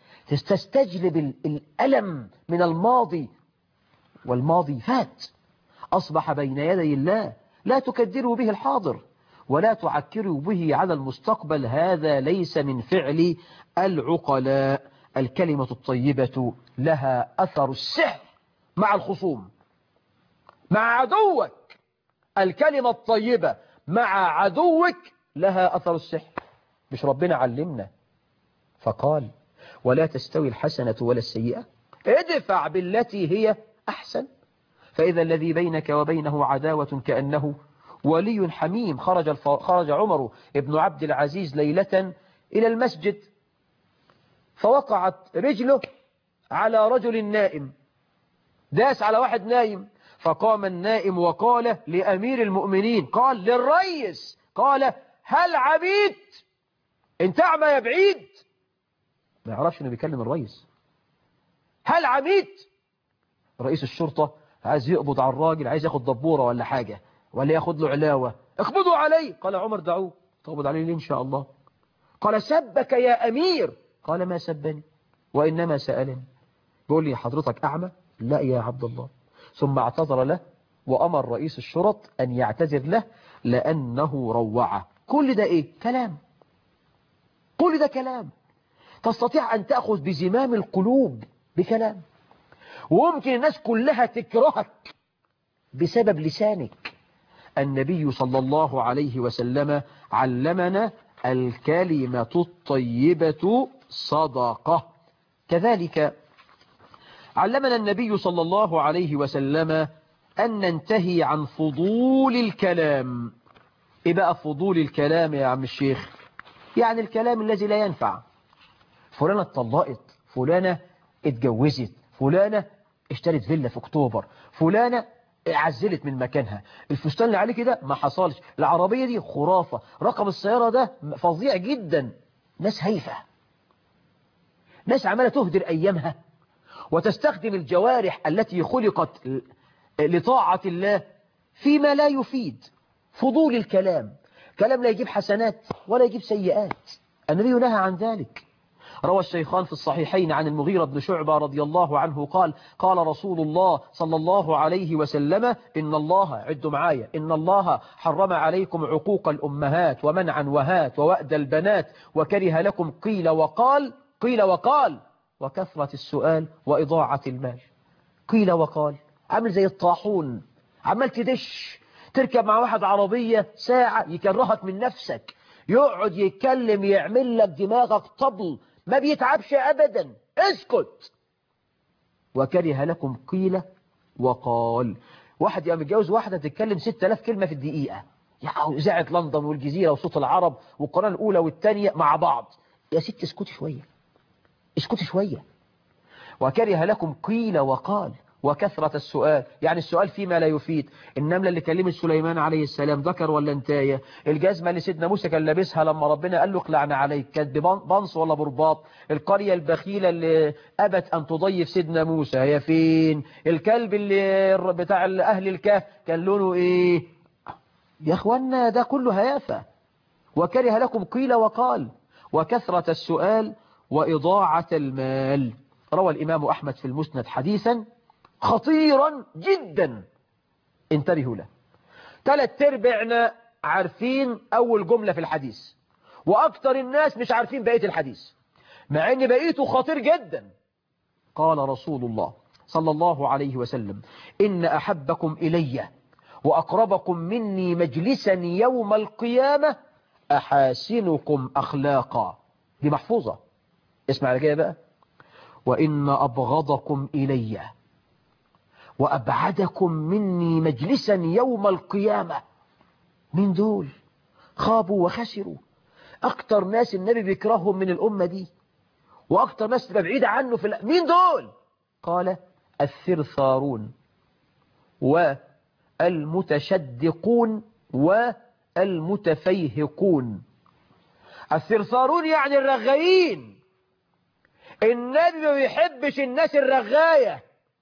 تستجلب الألم من الماضي، والماضي فات أصبح بين يدي الله، لا تكدروا به الحاضر ولا تعكروا به على المستقبل، هذا ليس من فعل العقلاء. الكلمة الطيبة لها أثر السحر مع الخصوم، مع عدوك. الكلمة الطيبة مع عدوك لها أثر السحر. مش ربنا علمنا فقال ولا تستوي الحسنة ولا السيئة، ادفع بالتي هي أحسن فإذا الذي بينك وبينه عداوة كأنه ولي حميم. خرج عمر ابن عبد العزيز ليلة إلى المسجد، فوقعت رجله على رجل نائم، داس على واحد نايم، فقام النائم وقال لأمير المؤمنين، قال للرئيس، قال هل عبيت؟ انت اعمى يا بعيد، ما يعرفش انه بيكلم الرئيس. هل عميد؟ رئيس الشرطة عايز يقبض على الراجل، عايز ياخد دبورة ولا حاجة، ولا ياخد له علاوة، اقبضوا عليه. قال عمر دعوه. تقبض عليه ليه؟ ان شاء الله. قال سبك يا امير. قال ما سبني وانما سألني. بيقول لي حضرتك اعمى؟ لا يا عبد الله. ثم اعتذر له وامر رئيس الشرط ان يعتذر له لانه روعه. كل ده ايه؟ كلام. كل ده كلام. تستطيع ان تأخذ بزمام القلوب بكلام، وممكن الناس كلها تكرهك بسبب لسانك. النبي صلى الله عليه وسلم علمنا الكلمة الطيبة صدقة. كذلك علمنا النبي صلى الله عليه وسلم أن ننتهي عن فضول الكلام. إيه بقى فضول الكلام يا عم الشيخ؟ يعني الكلام الذي لا ينفع. فلانة اتطلقت، فلانة اتجوزت، فلانة اشترت فيلا في اكتوبر، فلانة عزلت من مكانها، الفستان اللي عليه كده ما حصلش، العربية دي خرافة، رقم السيارة ده فظيع جدا. ناس هايفة، ناس عمالة تهدر أيامها وتستخدم الجوارح التي خلقت لطاعة الله فيما لا يفيد. فضول الكلام، كلام لا يجيب حسنات ولا يجيب سيئات. النبي نهى عن ذلك. روى الشيخان في الصحيحين عن المغيرة بن شعبة رضي الله عنه قال: قال رسول الله صلى الله عليه وسلم: إن الله، عدوا معايا، إن الله حرم عليكم عقوق الأمهات ومنعا وهات ووأد البنات وكره لكم قيل وقال، قيل وقال، وكثرة السؤال وإضاعة المال. قيل وقال عامل زي الطاحون، عمال تدش، تركب مع واحد عربية ساعة يكرهك من نفسك، يقعد يتكلم يعمل لك دماغك طبل، ما بيتعبش أبدا، اسكت. وكره لكم قيل وقال. واحد يبقى متجوز واحدة تتكلم 6000 كلمة في الدقيقة، يعني إذاعة لندن والجزيرة وصوت العرب والقناة الأولى والثانية مع بعض. يا ست اسكتي شوية، اسكتي شوية. وكره لكم قيل وقال وكثرة السؤال، يعني السؤال فيما لا يفيد. النملة اللي كلمت سليمان عليه السلام ذكر ولا انتاية؟ الجزمة اللي سيدنا موسى كان لابسها لما ربنا قال له اقلعنا عليك كانت بنص ولا برباط؟ القرية البخيلة اللي أبت أن تضيف سيدنا موسى هي فين؟ الكلب اللي بتاع أهل الكهف كان لونه إيه؟ يا أخوانا ده كله هيافة. وكره لكم قيل وقال وكثرة السؤال وإضاعة المال. روى الإمام أحمد في المسند حديثا خطيرا جدا، انتبهوا له. 3/4 عارفين أول جملة في الحديث، وأكثر الناس مش عارفين بقية الحديث، مع أن بقيته خطير جدا. قال رسول الله صلى الله عليه وسلم: إن أحبكم إلي وأقربكم مني مجلسا يوم القيامة أحاسنكم أخلاقا. دي محفوظة، اسمع على كده بقى. وإن أبغضكم إلي وأبعدكم مني مجلسا يوم القيامة. من دول خابوا وخسروا. أكتر ناس النبي بيكرههم من الأمة دي، وأكتر ناس تبقى بعيدة عنه مين دول؟ قال: الثرثارون والمتشدقون والمتفيهقون. الثرثارون يعني الرغايين. النبي ما بيحبش الناس الرغاية.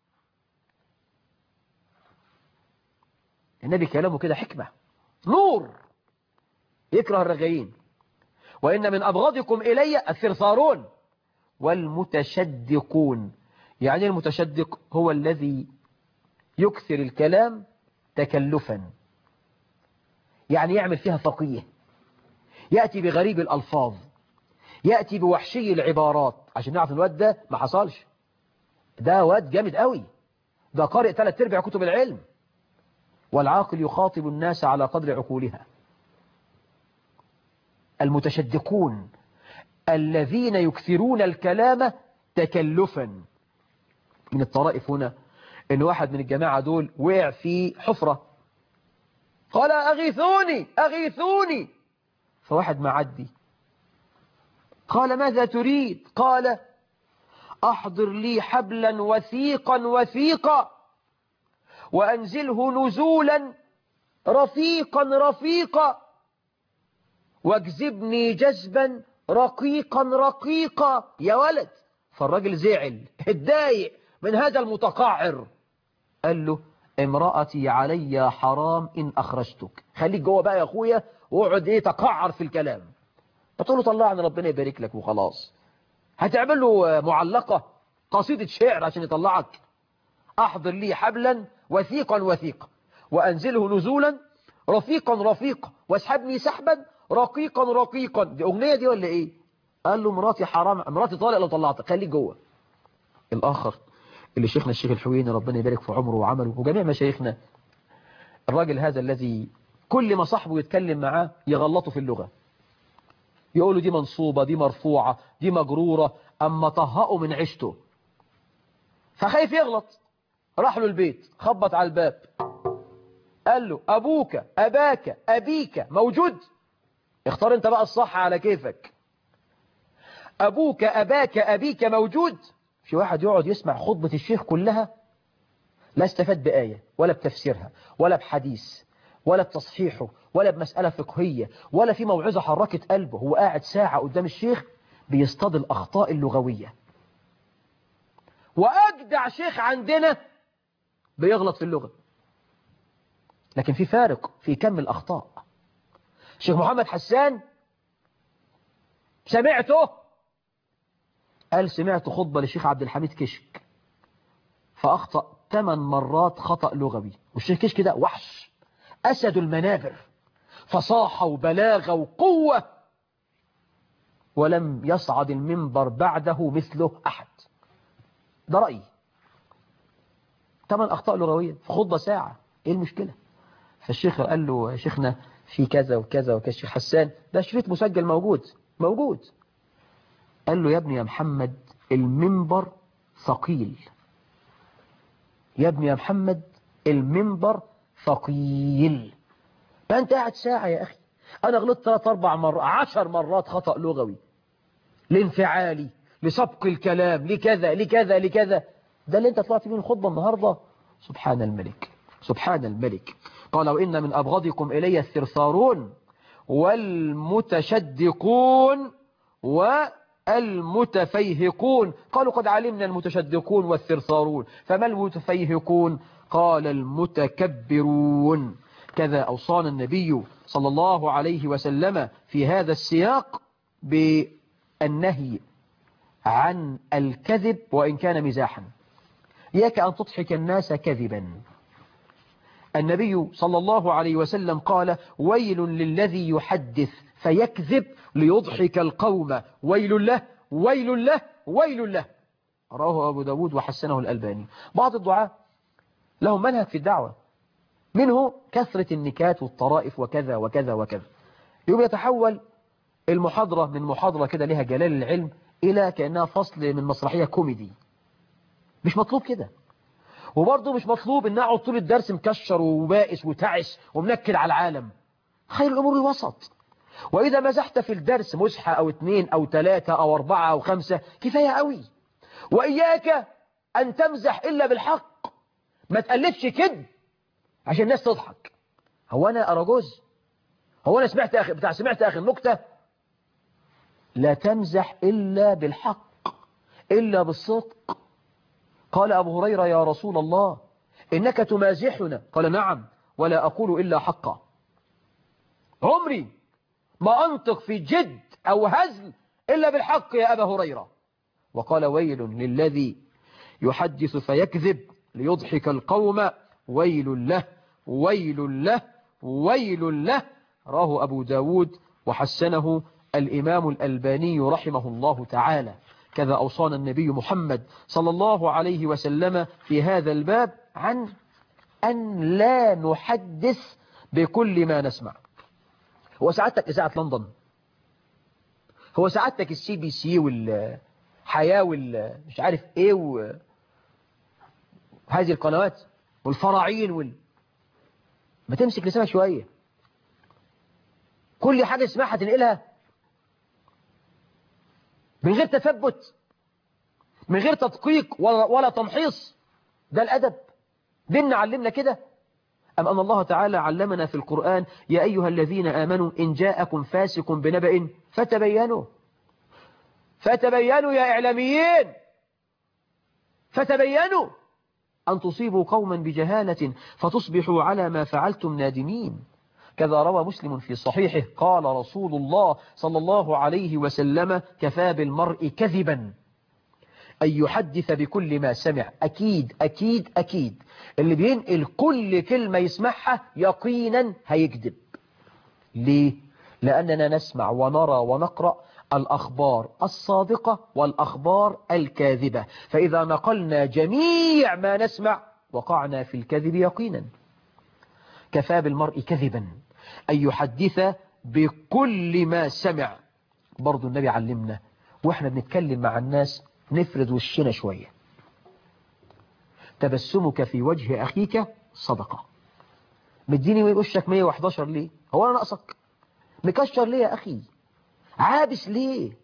النبي كلامه كده حكمة نور، يكره الرغايين. وإن من أبغضكم إلي الثرثارون والمتشدقون. يعني المتشدق هو الذي يكثر الكلام تكلفا، يعني يعمل فيها فقيه، يأتي بغريب الألفاظ، يأتي بوحشي العبارات. عشان نعرف الواد ده ما حصلش، ده واد جامد قوي، ده قارئ 3/4 كتب العلم. والعاقل يخاطب الناس على قدر عقولها. المتشدقون الذين يكثرون الكلام تكلفا. من الطرائف هنا ان واحد من الجماعة دول وقع في حفرة، قال: أغيثوني أغيثوني. فواحد معدي قال: ماذا تريد؟ قال: أحضر لي حبلا وثيقا وثيقا وأنزله نزولا رفيقا رفيقا واجذبني جذبا رقيقا رقيقا يا ولد. فالراجل زعل اتضايق من هذا المتقعر، قال له امرأتي علي حرام إن أخرجتك، خليك جوه بقى يا أخويا واقعد إيه تقعر في الكلام. بتقول له طلعني ربنا يبارك لك وخلاص. هتعمل له معلقة قصيدة شعر عشان يطلعك؟ أحضر لي حبلا وثيقا وثيقا وأنزله نزولا رفيقا رفيقا واسحبني سحبا رقيقا رقيقا. دي أغنية دي ولا إيه؟ قال له مراتي حرام، مراتي طالق لو طلعتك، خليك جوه. الآخر اللي شيخنا الشيخ الحويني ربنا يبارك في عمره وعمله وجميع مشايخنا، الراجل هذا الذي كل ما صاحبه يتكلم معاه يغلطه في اللغة، يقول له دي منصوبة دي مرفوعة دي مجرورة، أما طهقه من عيشته فخايف يغلط. راح له البيت خبط على الباب، قال له أبوك أباك أبيك موجود؟ اختار انت بقى الصح على كيفك. أبوك أباك أبيك موجود؟ في واحد يقعد يسمع خطبة الشيخ كلها لا استفاد بآية ولا بتفسيرها ولا بحديث ولا بتصحيحه ولا بمسألة فقهية ولا في موعظة حركت قلبه، هو قاعد ساعة قدام الشيخ بيصطاد الأخطاء اللغوية. وأجدع شيخ عندنا بيغلط في اللغة، لكن في فارق في كم الأخطاء. الشيخ محمد حسان سمعته قال سمعت خطبة للشيخ عبد الحميد كشك فأخطأ 8 مرات خطأ لغوي، والشيخ كشك ده وحش أسد المنابر، فصاحة وبلاغة وقوة، ولم يصعد المنبر بعده مثله أحد. ده رأيي. 8 أخطاء لغوية في خطبة ساعة، إيه المشكلة؟ فالشيخ قال له يا شيخنا في كذا وكذا وكذا. الشيخ حسان ده شريط مسجل موجود. قال له يا ابني يا محمد المنبر ثقيل، يا ابني يا محمد المنبر ثقيل. فأنت قاعد ساعة يا أخي، أنا غلطت 3 4 مرات 10 مرات خطأ لغوي لانفعالي لسبق الكلام لكذا لكذا لكذا، ده اللي أنت طلعت منه الخطبة النهاردة. سبحان الملك سبحان الملك. قال وإن من أبغضكم إلي الثرثارون والمتشدقون والمتفيهقون. قالوا قد علمنا المتشدقون والثرثارون فما المتفيهقون؟ قال المتكبرون. كذا أوصانا النبي صلى الله عليه وسلم في هذا السياق بالنهي عن الكذب وإن كان مزاحا. إياك أن تضحك الناس كذبا. النبي صلى الله عليه وسلم قال ويل للذي يحدث فيكذب ليضحك القوم، ويل له ويل له ويل له. رواه أبو داود وحسنه الألباني. بعض الدعاة لهم منهج في الدعوة، منه كثرة النكات والطرائف وكذا وكذا وكذا، يبقى يتحول المحاضرة من محاضرة كده لها جلال العلم إلى كأنها فصل من مسرحية كوميدي. مش مطلوب كده، وبرضه مش مطلوب ان اقعد طول الدرس مكشر وبائس وتعس ومنكد على العالم. خير الامور الوسط. واذا مزحت في الدرس مزحة او 2 او 3 او 4 او 5 كفاية قوي. واياك ان تمزح الا بالحق، ما تألفش كده عشان الناس تضحك. هو انا اراجوز؟ هو انا سمعت اخي النكتة؟ لا تمزح الا بالحق الا بالصدق. قال أبو هريرة يا رسول الله إنك تمازحنا، قال نعم ولا أقول إلا حقا. عمري ما أنطق في جد أو هزل إلا بالحق يا أبا هريرة. وقال ويل للذي يحدث فيكذب ليضحك القوم، ويل له ويل له ويل له. راه أبو داود وحسنه الإمام الألباني رحمه الله تعالى. كذا أوصانا النبي محمد صلى الله عليه وسلم في هذا الباب عن أن لا نحدث بكل ما نسمع. هو سعادتك إذاعة لندن؟ هو سعادتك الCBC والحياة مش عارف إيه وهذه القنوات والفراعين ما تمسك لسانك شوية. كل حاجة اسمعها تنقلها من غير تثبت، من غير تدقيق ولا تمحيص. ده الأدب. ديننا علمنا كده. أم أن الله تعالى علمنا في القرآن يا أيها الذين آمنوا إن جاءكم فاسق بنبأ فتبينوا. فتبينوا يا إعلاميين، فتبينوا أن تصيبوا قوما بجهالة فتصبحوا على ما فعلتم نادمين. كذا روى مسلم في صحيحه قال رسول الله صلى الله عليه وسلم: كفى بالمرء كذبا أن يحدث بكل ما سمع. أكيد أكيد أكيد اللي بينقل كل كلمة يسمعها يقينا هيكذب. ليه؟ لأننا نسمع ونرى ونقرأ الأخبار الصادقة والأخبار الكاذبة، فإذا نقلنا جميع ما نسمع وقعنا في الكذب يقينا. كفى بالمرء كذبا أن يحدث بكل ما سمع. برضو النبي علمنا وإحنا بنتكلم مع الناس نفرد وشنا شوية. تبسمك في وجه أخيك صدقة. مديني وشك 111 ليه؟ هو أنا ناقصك؟ مكشر ليه يا أخي؟ عابس ليه؟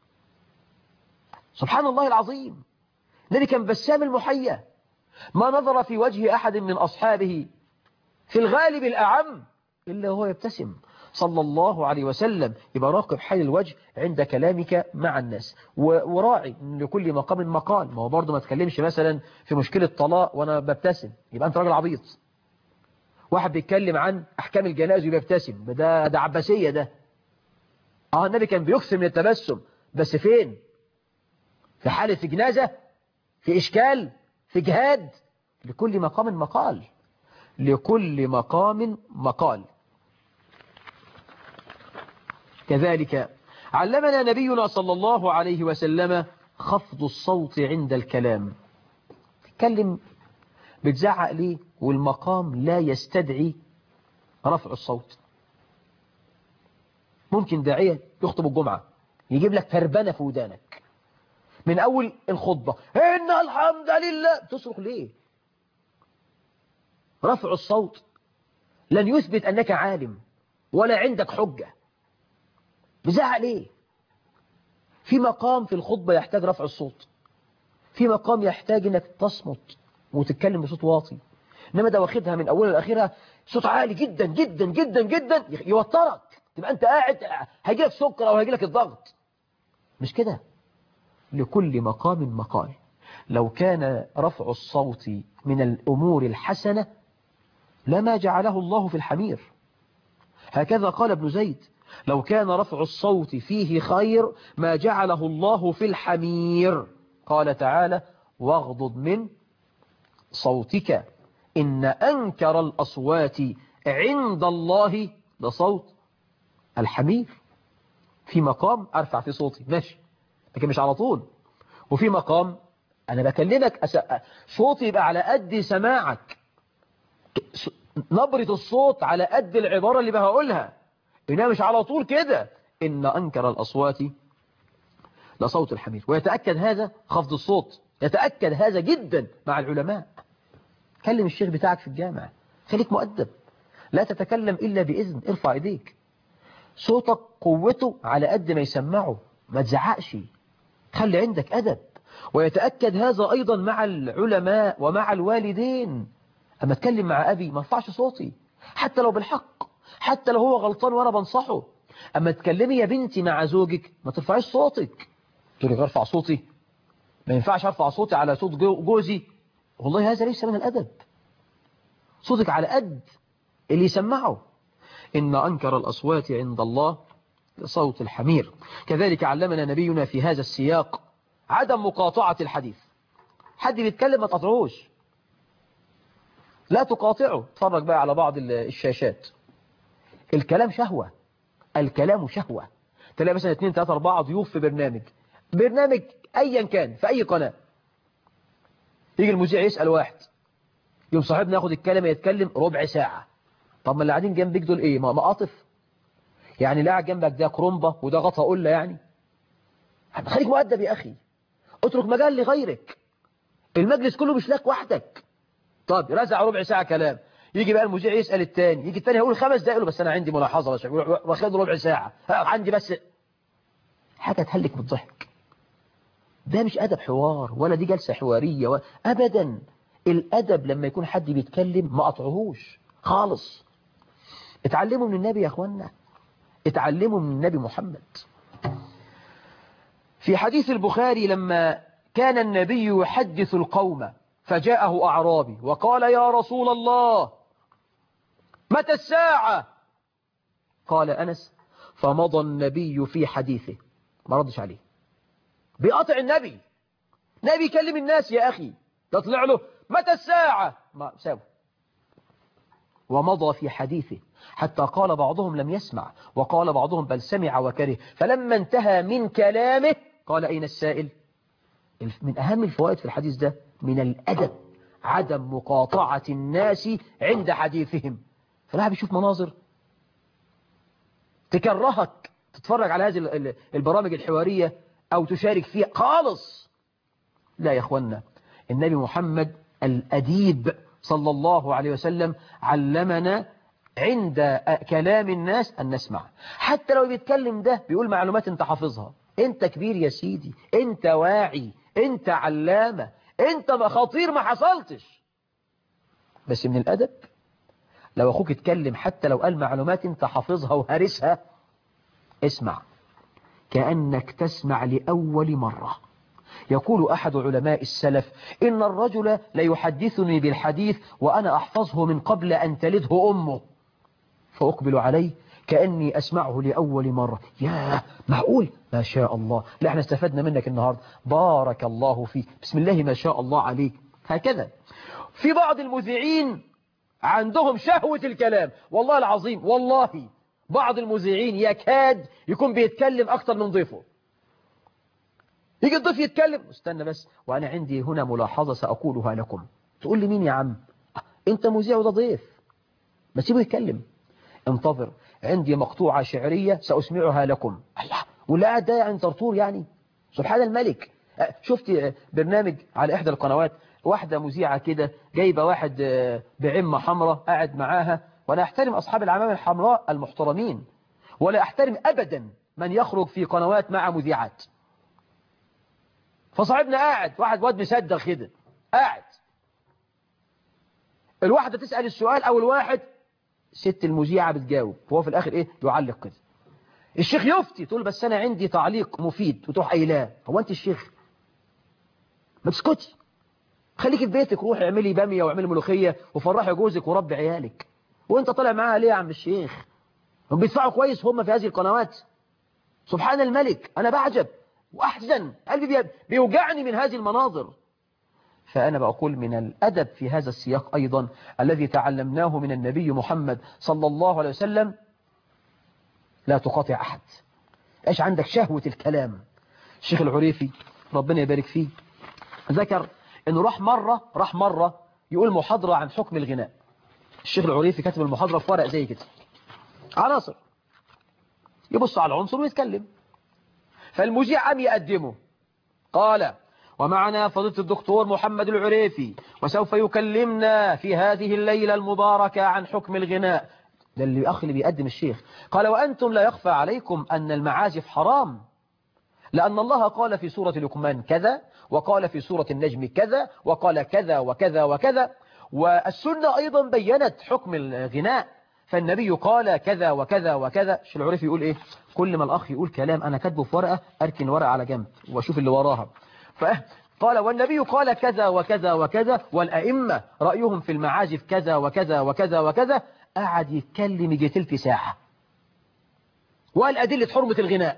سبحان الله العظيم. النبي كان بسام المحيا، ما نظر في وجه أحد من أصحابه في الغالب الأعم إلا هو يبتسم صلى الله عليه وسلم. يبقى راقب حال الوجه عند كلامك مع الناس، وراعي لكل مقام مقال. ما هو برضه ما تكلمش مثلا في مشكلة طلاق وأنا ببتسم، يبقى أنت راجل عبيط. واحد بيتكلم عن أحكام الجنائز ويبتسم، ده عباسية ده. النبي كان بيكثر من التبسم، بس فين؟ في حالة جنازة، في إشكال، في جهاد. لكل مقام مقال، لكل مقام مقال. كذلك علمنا نبينا صلى الله عليه وسلم خفض الصوت عند الكلام. تكلم بتزعق ليه والمقام لا يستدعي رفع الصوت؟ ممكن داعية يخطب الجمعة يجيب لك تربنة في ودانك من أول الخطبة، إن الحمد لله، تصرخ ليه؟ رفع الصوت لن يثبت أنك عالم ولا عندك حجة. بزعق ليه؟ في مقام في الخطبة يحتاج رفع الصوت، في مقام يحتاج أنك تصمت وتتكلم بصوت واطي. إنما ده واخدها من أولها لآخرها صوت عالي جدا جدا جدا جدا يوترك، تبقى أنت قاعد هيجيلك سكر أو هيجيلك الضغط. مش كده. لكل مقام مقال. لو كان رفع الصوت من الأمور الحسنة لما جعله الله في الحمير. هكذا قال ابن زيد: لو كان رفع الصوت فيه خير ما جعله الله في الحمير. قال تعالى: واغضض من صوتك إن أنكر الأصوات عند الله لصوت الحمير. في مقام أرفع في صوتي ماشي، لكن مش على طول. وفي مقام أنا بكلمك صوتي يبقى على قد سماعك، نبرة الصوت على قد العبارة اللي بقولها، إنها مش على طول كده. إن أنكر الأصوات لصوت الحمير. ويتأكد هذا خفض الصوت، يتأكد هذا جدا مع العلماء. كلم الشيخ بتاعك في الجامعة، خليك مؤدب، لا تتكلم إلا بإذن، ارفع إيديك. صوتك قوته على قد ما يسمعه، ما تزعقش، خلي عندك أدب. ويتأكد هذا أيضا مع العلماء ومع الوالدين. أما أتكلم مع أبي ما ارفعش صوتي حتى لو بالحق، حتى لو هو غلطان وأنا بنصحه. أما تكلمي يا بنتي مع زوجك ما ترفعيش صوتك. تقولي ارفع صوتي، ما ينفعش ارفع صوتي على صوت جوزي. والله هذا ليس من الأدب. صوتك على قد اللي يسمعه. إن أنكر الأصوات عند الله صوت الحمير. كذلك علمنا نبينا في هذا السياق عدم مقاطعة الحديث. حد بيتكلم ما تقاطعوش، لا تقاطعه. اتفرج بقى على بعض الشاشات، الكلام شهوة، الكلام شهوة. تلاقي مثلا 2 3 4 ضيوف في برنامج أيا كان في أي قناة، يجي المذيع يسأل واحد، يوم صاحبنا ياخد الكلمة يتكلم ربع ساعة. طب ما اللي قاعدين جنبك دول ايه؟ مقاطف يعني؟ اللي قاعد جنبك ده كرومبة وده غطا قلة يعني؟ خليك مؤدب يا أخي، اترك مجال لغيرك. المجلس كله مش لك وحدك. طب رزع ربع ساعة كلام، يجي بقى المذيع يسأل التاني، يجي التاني يقول 5 دقايق، يقول له بس أنا عندي ملاحظة، بس واخد ربع ساعة عندي بس. حاجة تهلك بالضحك. ده مش أدب حوار، ولا دي جلسة حوارية أبدا. الأدب لما يكون حد بيتكلم ما قطعهوش خالص. اتعلموا من النبي يا أخوانا، اتعلموا من النبي محمد. في حديث البخاري لما كان النبي يحدث القوم فجاءه أعرابي وقال يا رسول الله متى الساعة؟ قال أنس فمضى النبي في حديثه، ما ردش عليه، بيقطع النبي يكلم الناس يا أخي، تطلع له متى الساعة؟ ما ساوي، ومضى في حديثه حتى قال بعضهم لم يسمع وقال بعضهم بل سمع وكره، فلما انتهى من كلامه قال أين السائل؟ من أهم الفوائد في الحديث ده من الأدب عدم مقاطعة الناس عند حديثهم. فالواحد بيشوف مناظر تكرهك تتفرج على هذه البرامج الحوارية أو تشارك فيها خالص. لا يا أخوانا، النبي محمد الأديب صلى الله عليه وسلم علمنا عند كلام الناس أن نسمع، حتى لو بيتكلم ده بيقول معلومات انت حافظها، انت كبير يا سيدي، انت واعي، انت علامة، انت خطير ما حصلتش. بس من الأدب لو أخوك اتكلم حتى لو قال معلومات انت حافظها وهارسها، اسمع كأنك تسمع لأول مرة. يقول أحد علماء السلف إن الرجل ليحدثني بالحديث وأنا أحفظه من قبل أن تلده أمه، فأقبل عليه كأني أسمعه لأول مرة. يا معقول؟ ما شاء الله، لا احنا استفدنا منك النهاردة، بارك الله فيك، بسم الله ما شاء الله عليك. هكذا في بعض المذيعين عندهم شهوة الكلام، والله العظيم، والله بعض المذيعين يكاد يكون بيتكلم أكتر من ضيفه. يجي الضيف يتكلم، استنى بس وأنا عندي هنا ملاحظة سأقولها لكم. تقول لي مين يا عم؟ أنت مذيع وده ضيف، ما سيبه يتكلم. انتظر، عندي مقطوعة شعرية سأسمعها لكم. الله، ولا قاعد ده يعني طرطور يعني؟ سبحان الملك. شفت برنامج على إحدى القنوات، واحدة مذيعة كده جايبة واحد بعمة حمراء قاعد معاها، وأنا أحترم أصحاب العمامة الحمراء المحترمين، ولا أحترم أبدا من يخرج في قنوات مع مذيعات. فصاحبنا قاعد، واحد واد مصدق كده قاعد، الواحدة تسأل السؤال أو الواحد، ست المذيعة بتجاوب، وهو في الآخر إيه يعلق كده. الشيخ يفتي، تقول بس أنا عندي تعليق مفيد، وتروح قايلاه. هو أنت الشيخ؟ ما تسكتي، خليكي في بيتك، روحي اعملي بامية واعملي ملوخية وفرحي جوزك وربي عيالك. وأنت طالع معاها ليه يا عم الشيخ؟ هم بيدفعوا كويس هم في هذه القنوات. سبحان الملك، أنا بعجب وأحزن، قلبي بيوجعني من هذه المناظر. فأنا بقول من الأدب في هذا السياق أيضا الذي تعلمناه من النبي محمد صلى الله عليه وسلم، لا تقاطع أحد، إيش عندك شهوة الكلام. الشيخ العريفي ربنا يبارك فيه ذكر أنه راح مرة يقول محاضرة عن حكم الغناء. الشيخ العريفي كاتب المحاضرة في ورق زي كده عناصر، يبص على العنصر ويتكلم. فالمذيع قام يقدمه، قال ومعنا فضيلة الدكتور محمد العريفي، وسوف يكلمنا في هذه الليلة المباركة عن حكم الغناء. ده الأخ اللي بيقدم الشيخ. قال وأنتم لا يخفى عليكم أن المعازف حرام، لأن الله قال في سورة لقمان كذا، وقال في سورة النجم كذا، وقال كذا وكذا وكذا، والسنة أيضا بيّنت حكم الغناء، فالنبي قال كذا وكذا وكذا. الشيخ العريفي يقول إيه؟ كل ما الأخ يقول كلام أنا كاتبه في ورقة أركن ورقة على جنب وأشوف اللي وراها. قال والنبي قال كذا وكذا وكذا، والأئمة رأيهم في المعازف كذا وكذا وكذا وكذا. قعد يتكلم يجي تلت ساعة، وقال أدلة حرمة الغناء،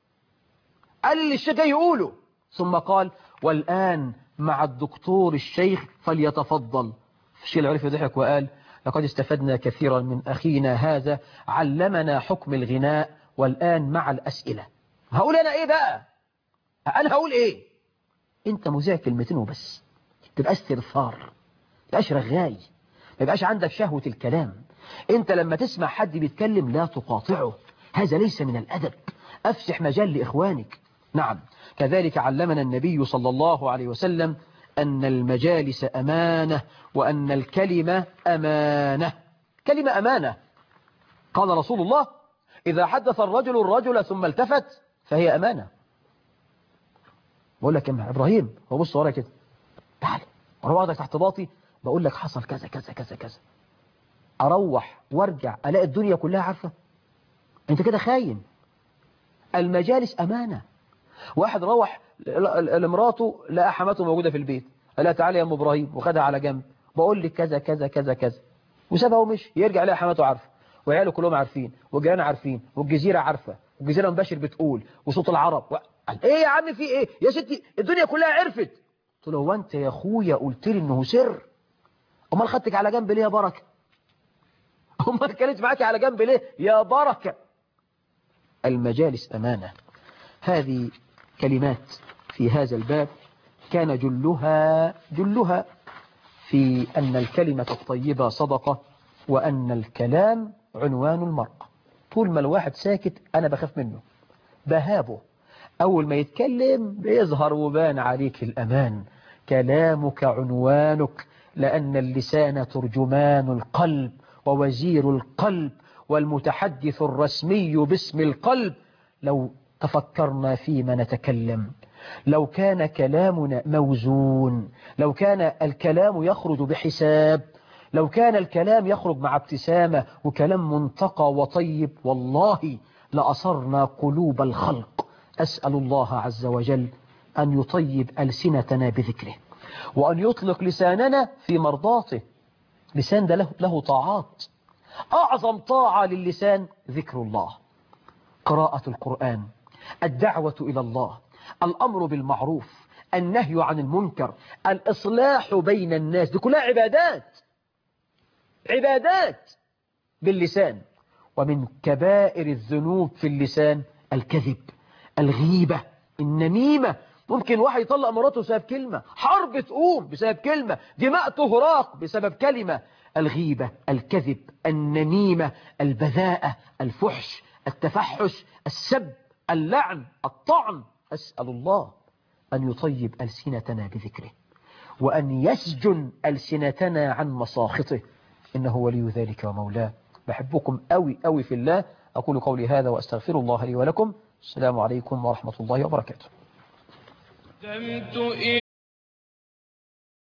قال اللي الشيخ يقوله، ثم قال والآن مع الدكتور الشيخ فليتفضل. الشيخ العريفي ضحك وقال لقد استفدنا كثيرا من أخينا هذا، علمنا حكم الغناء، والآن مع الأسئلة. هقول أنا إيه بقى؟ أنا هقول إيه؟ أنت مذيع كلمتين وبس، تبقاش ثرثار، تبقاش رغاي، ما يبقاش عندك شهوة الكلام. أنت لما تسمع حد بيتكلم لا تقاطعه، هذا ليس من الأدب، أفسح مجال لإخوانك. نعم، كذلك علمنا النبي صلى الله عليه وسلم أن المجالس أمانة، وأن الكلمة أمانة. كلمة أمانة. قال رسول الله إذا حدث الرجل ثم التفت فهي أمانة. بقول لك يا إبراهيم، هو بص ورايا كده، تعال أروح تحت باطي، بقول لك حصل كذا كذا كذا كذا، أروح وارجع ألاقي الدنيا كلها عارفة، أنت كده خاين. المجالس أمانة، واحد روح لمراته لقى حماته موجودة في البيت، قال لها تعالى يا ام ابراهيم، وخدها على جنب، بقول لك كذا كذا كذا كذا، وسابها ومشي. يرجع يلاقي حماته عارفه، وعياله كلهم عارفين، والجيران عارفين، والجزيرة عارفة، والجزيرة مباشر بتقول، وصوت العرب قال ايه يا عم في ايه يا ستي، الدنيا كلها عرفت. قلت له هو انت يا اخويا قلت لي انه سر؟ امال خدتك على جنب ليه يا بركه؟ امال كانت معاك على جنب ليه يا بركه؟ المجالس امانه. هذه كلمات في هذا الباب كان جلها في أن الكلمة الطيبة صدقة، وأن الكلام عنوان المرء. طول ما الواحد ساكت أنا بخاف منه، بهابه. أول ما يتكلم بيظهر وبان عليك الأمان. كلامك عنوانك، لأن اللسان ترجمان القلب ووزير القلب والمتحدث الرسمي باسم القلب. لو تفكرنا فيما نتكلم، لو كان كلامنا موزون، لو كان الكلام يخرج بحساب، لو كان الكلام يخرج مع ابتسامة وكلام منتقى وطيب، والله لأصرنا قلوب الخلق. أسأل الله عز وجل أن يطيب ألسنتنا بذكره، وأن يطلق لساننا في مرضاته. لسان ده له طاعات. أعظم طاعة للسان ذكر الله، قراءة القرآن، الدعوة إلى الله، الأمر بالمعروف، النهي عن المنكر، الإصلاح بين الناس. دي كلها عبادات باللسان. ومن كبائر الذنوب في اللسان الكذب، الغيبة، النميمة. ممكن واحد يطلق مراته بسبب كلمة، حرب تقوم بسبب كلمة، دماء تهراق بسبب كلمة. الغيبة، الكذب، النميمة، البذاءة، الفحش، التفحش، السب، اللعن، الطعن. أسأل الله أن يطيب ألسنتنا بذكره، وأن يسجن ألسنتنا عن مساخطه، إنه ولي ذلك ومولاه. بحبكم أوي أوي في الله. أقول قولي هذا وأستغفر الله لي ولكم. السلام عليكم ورحمة الله وبركاته.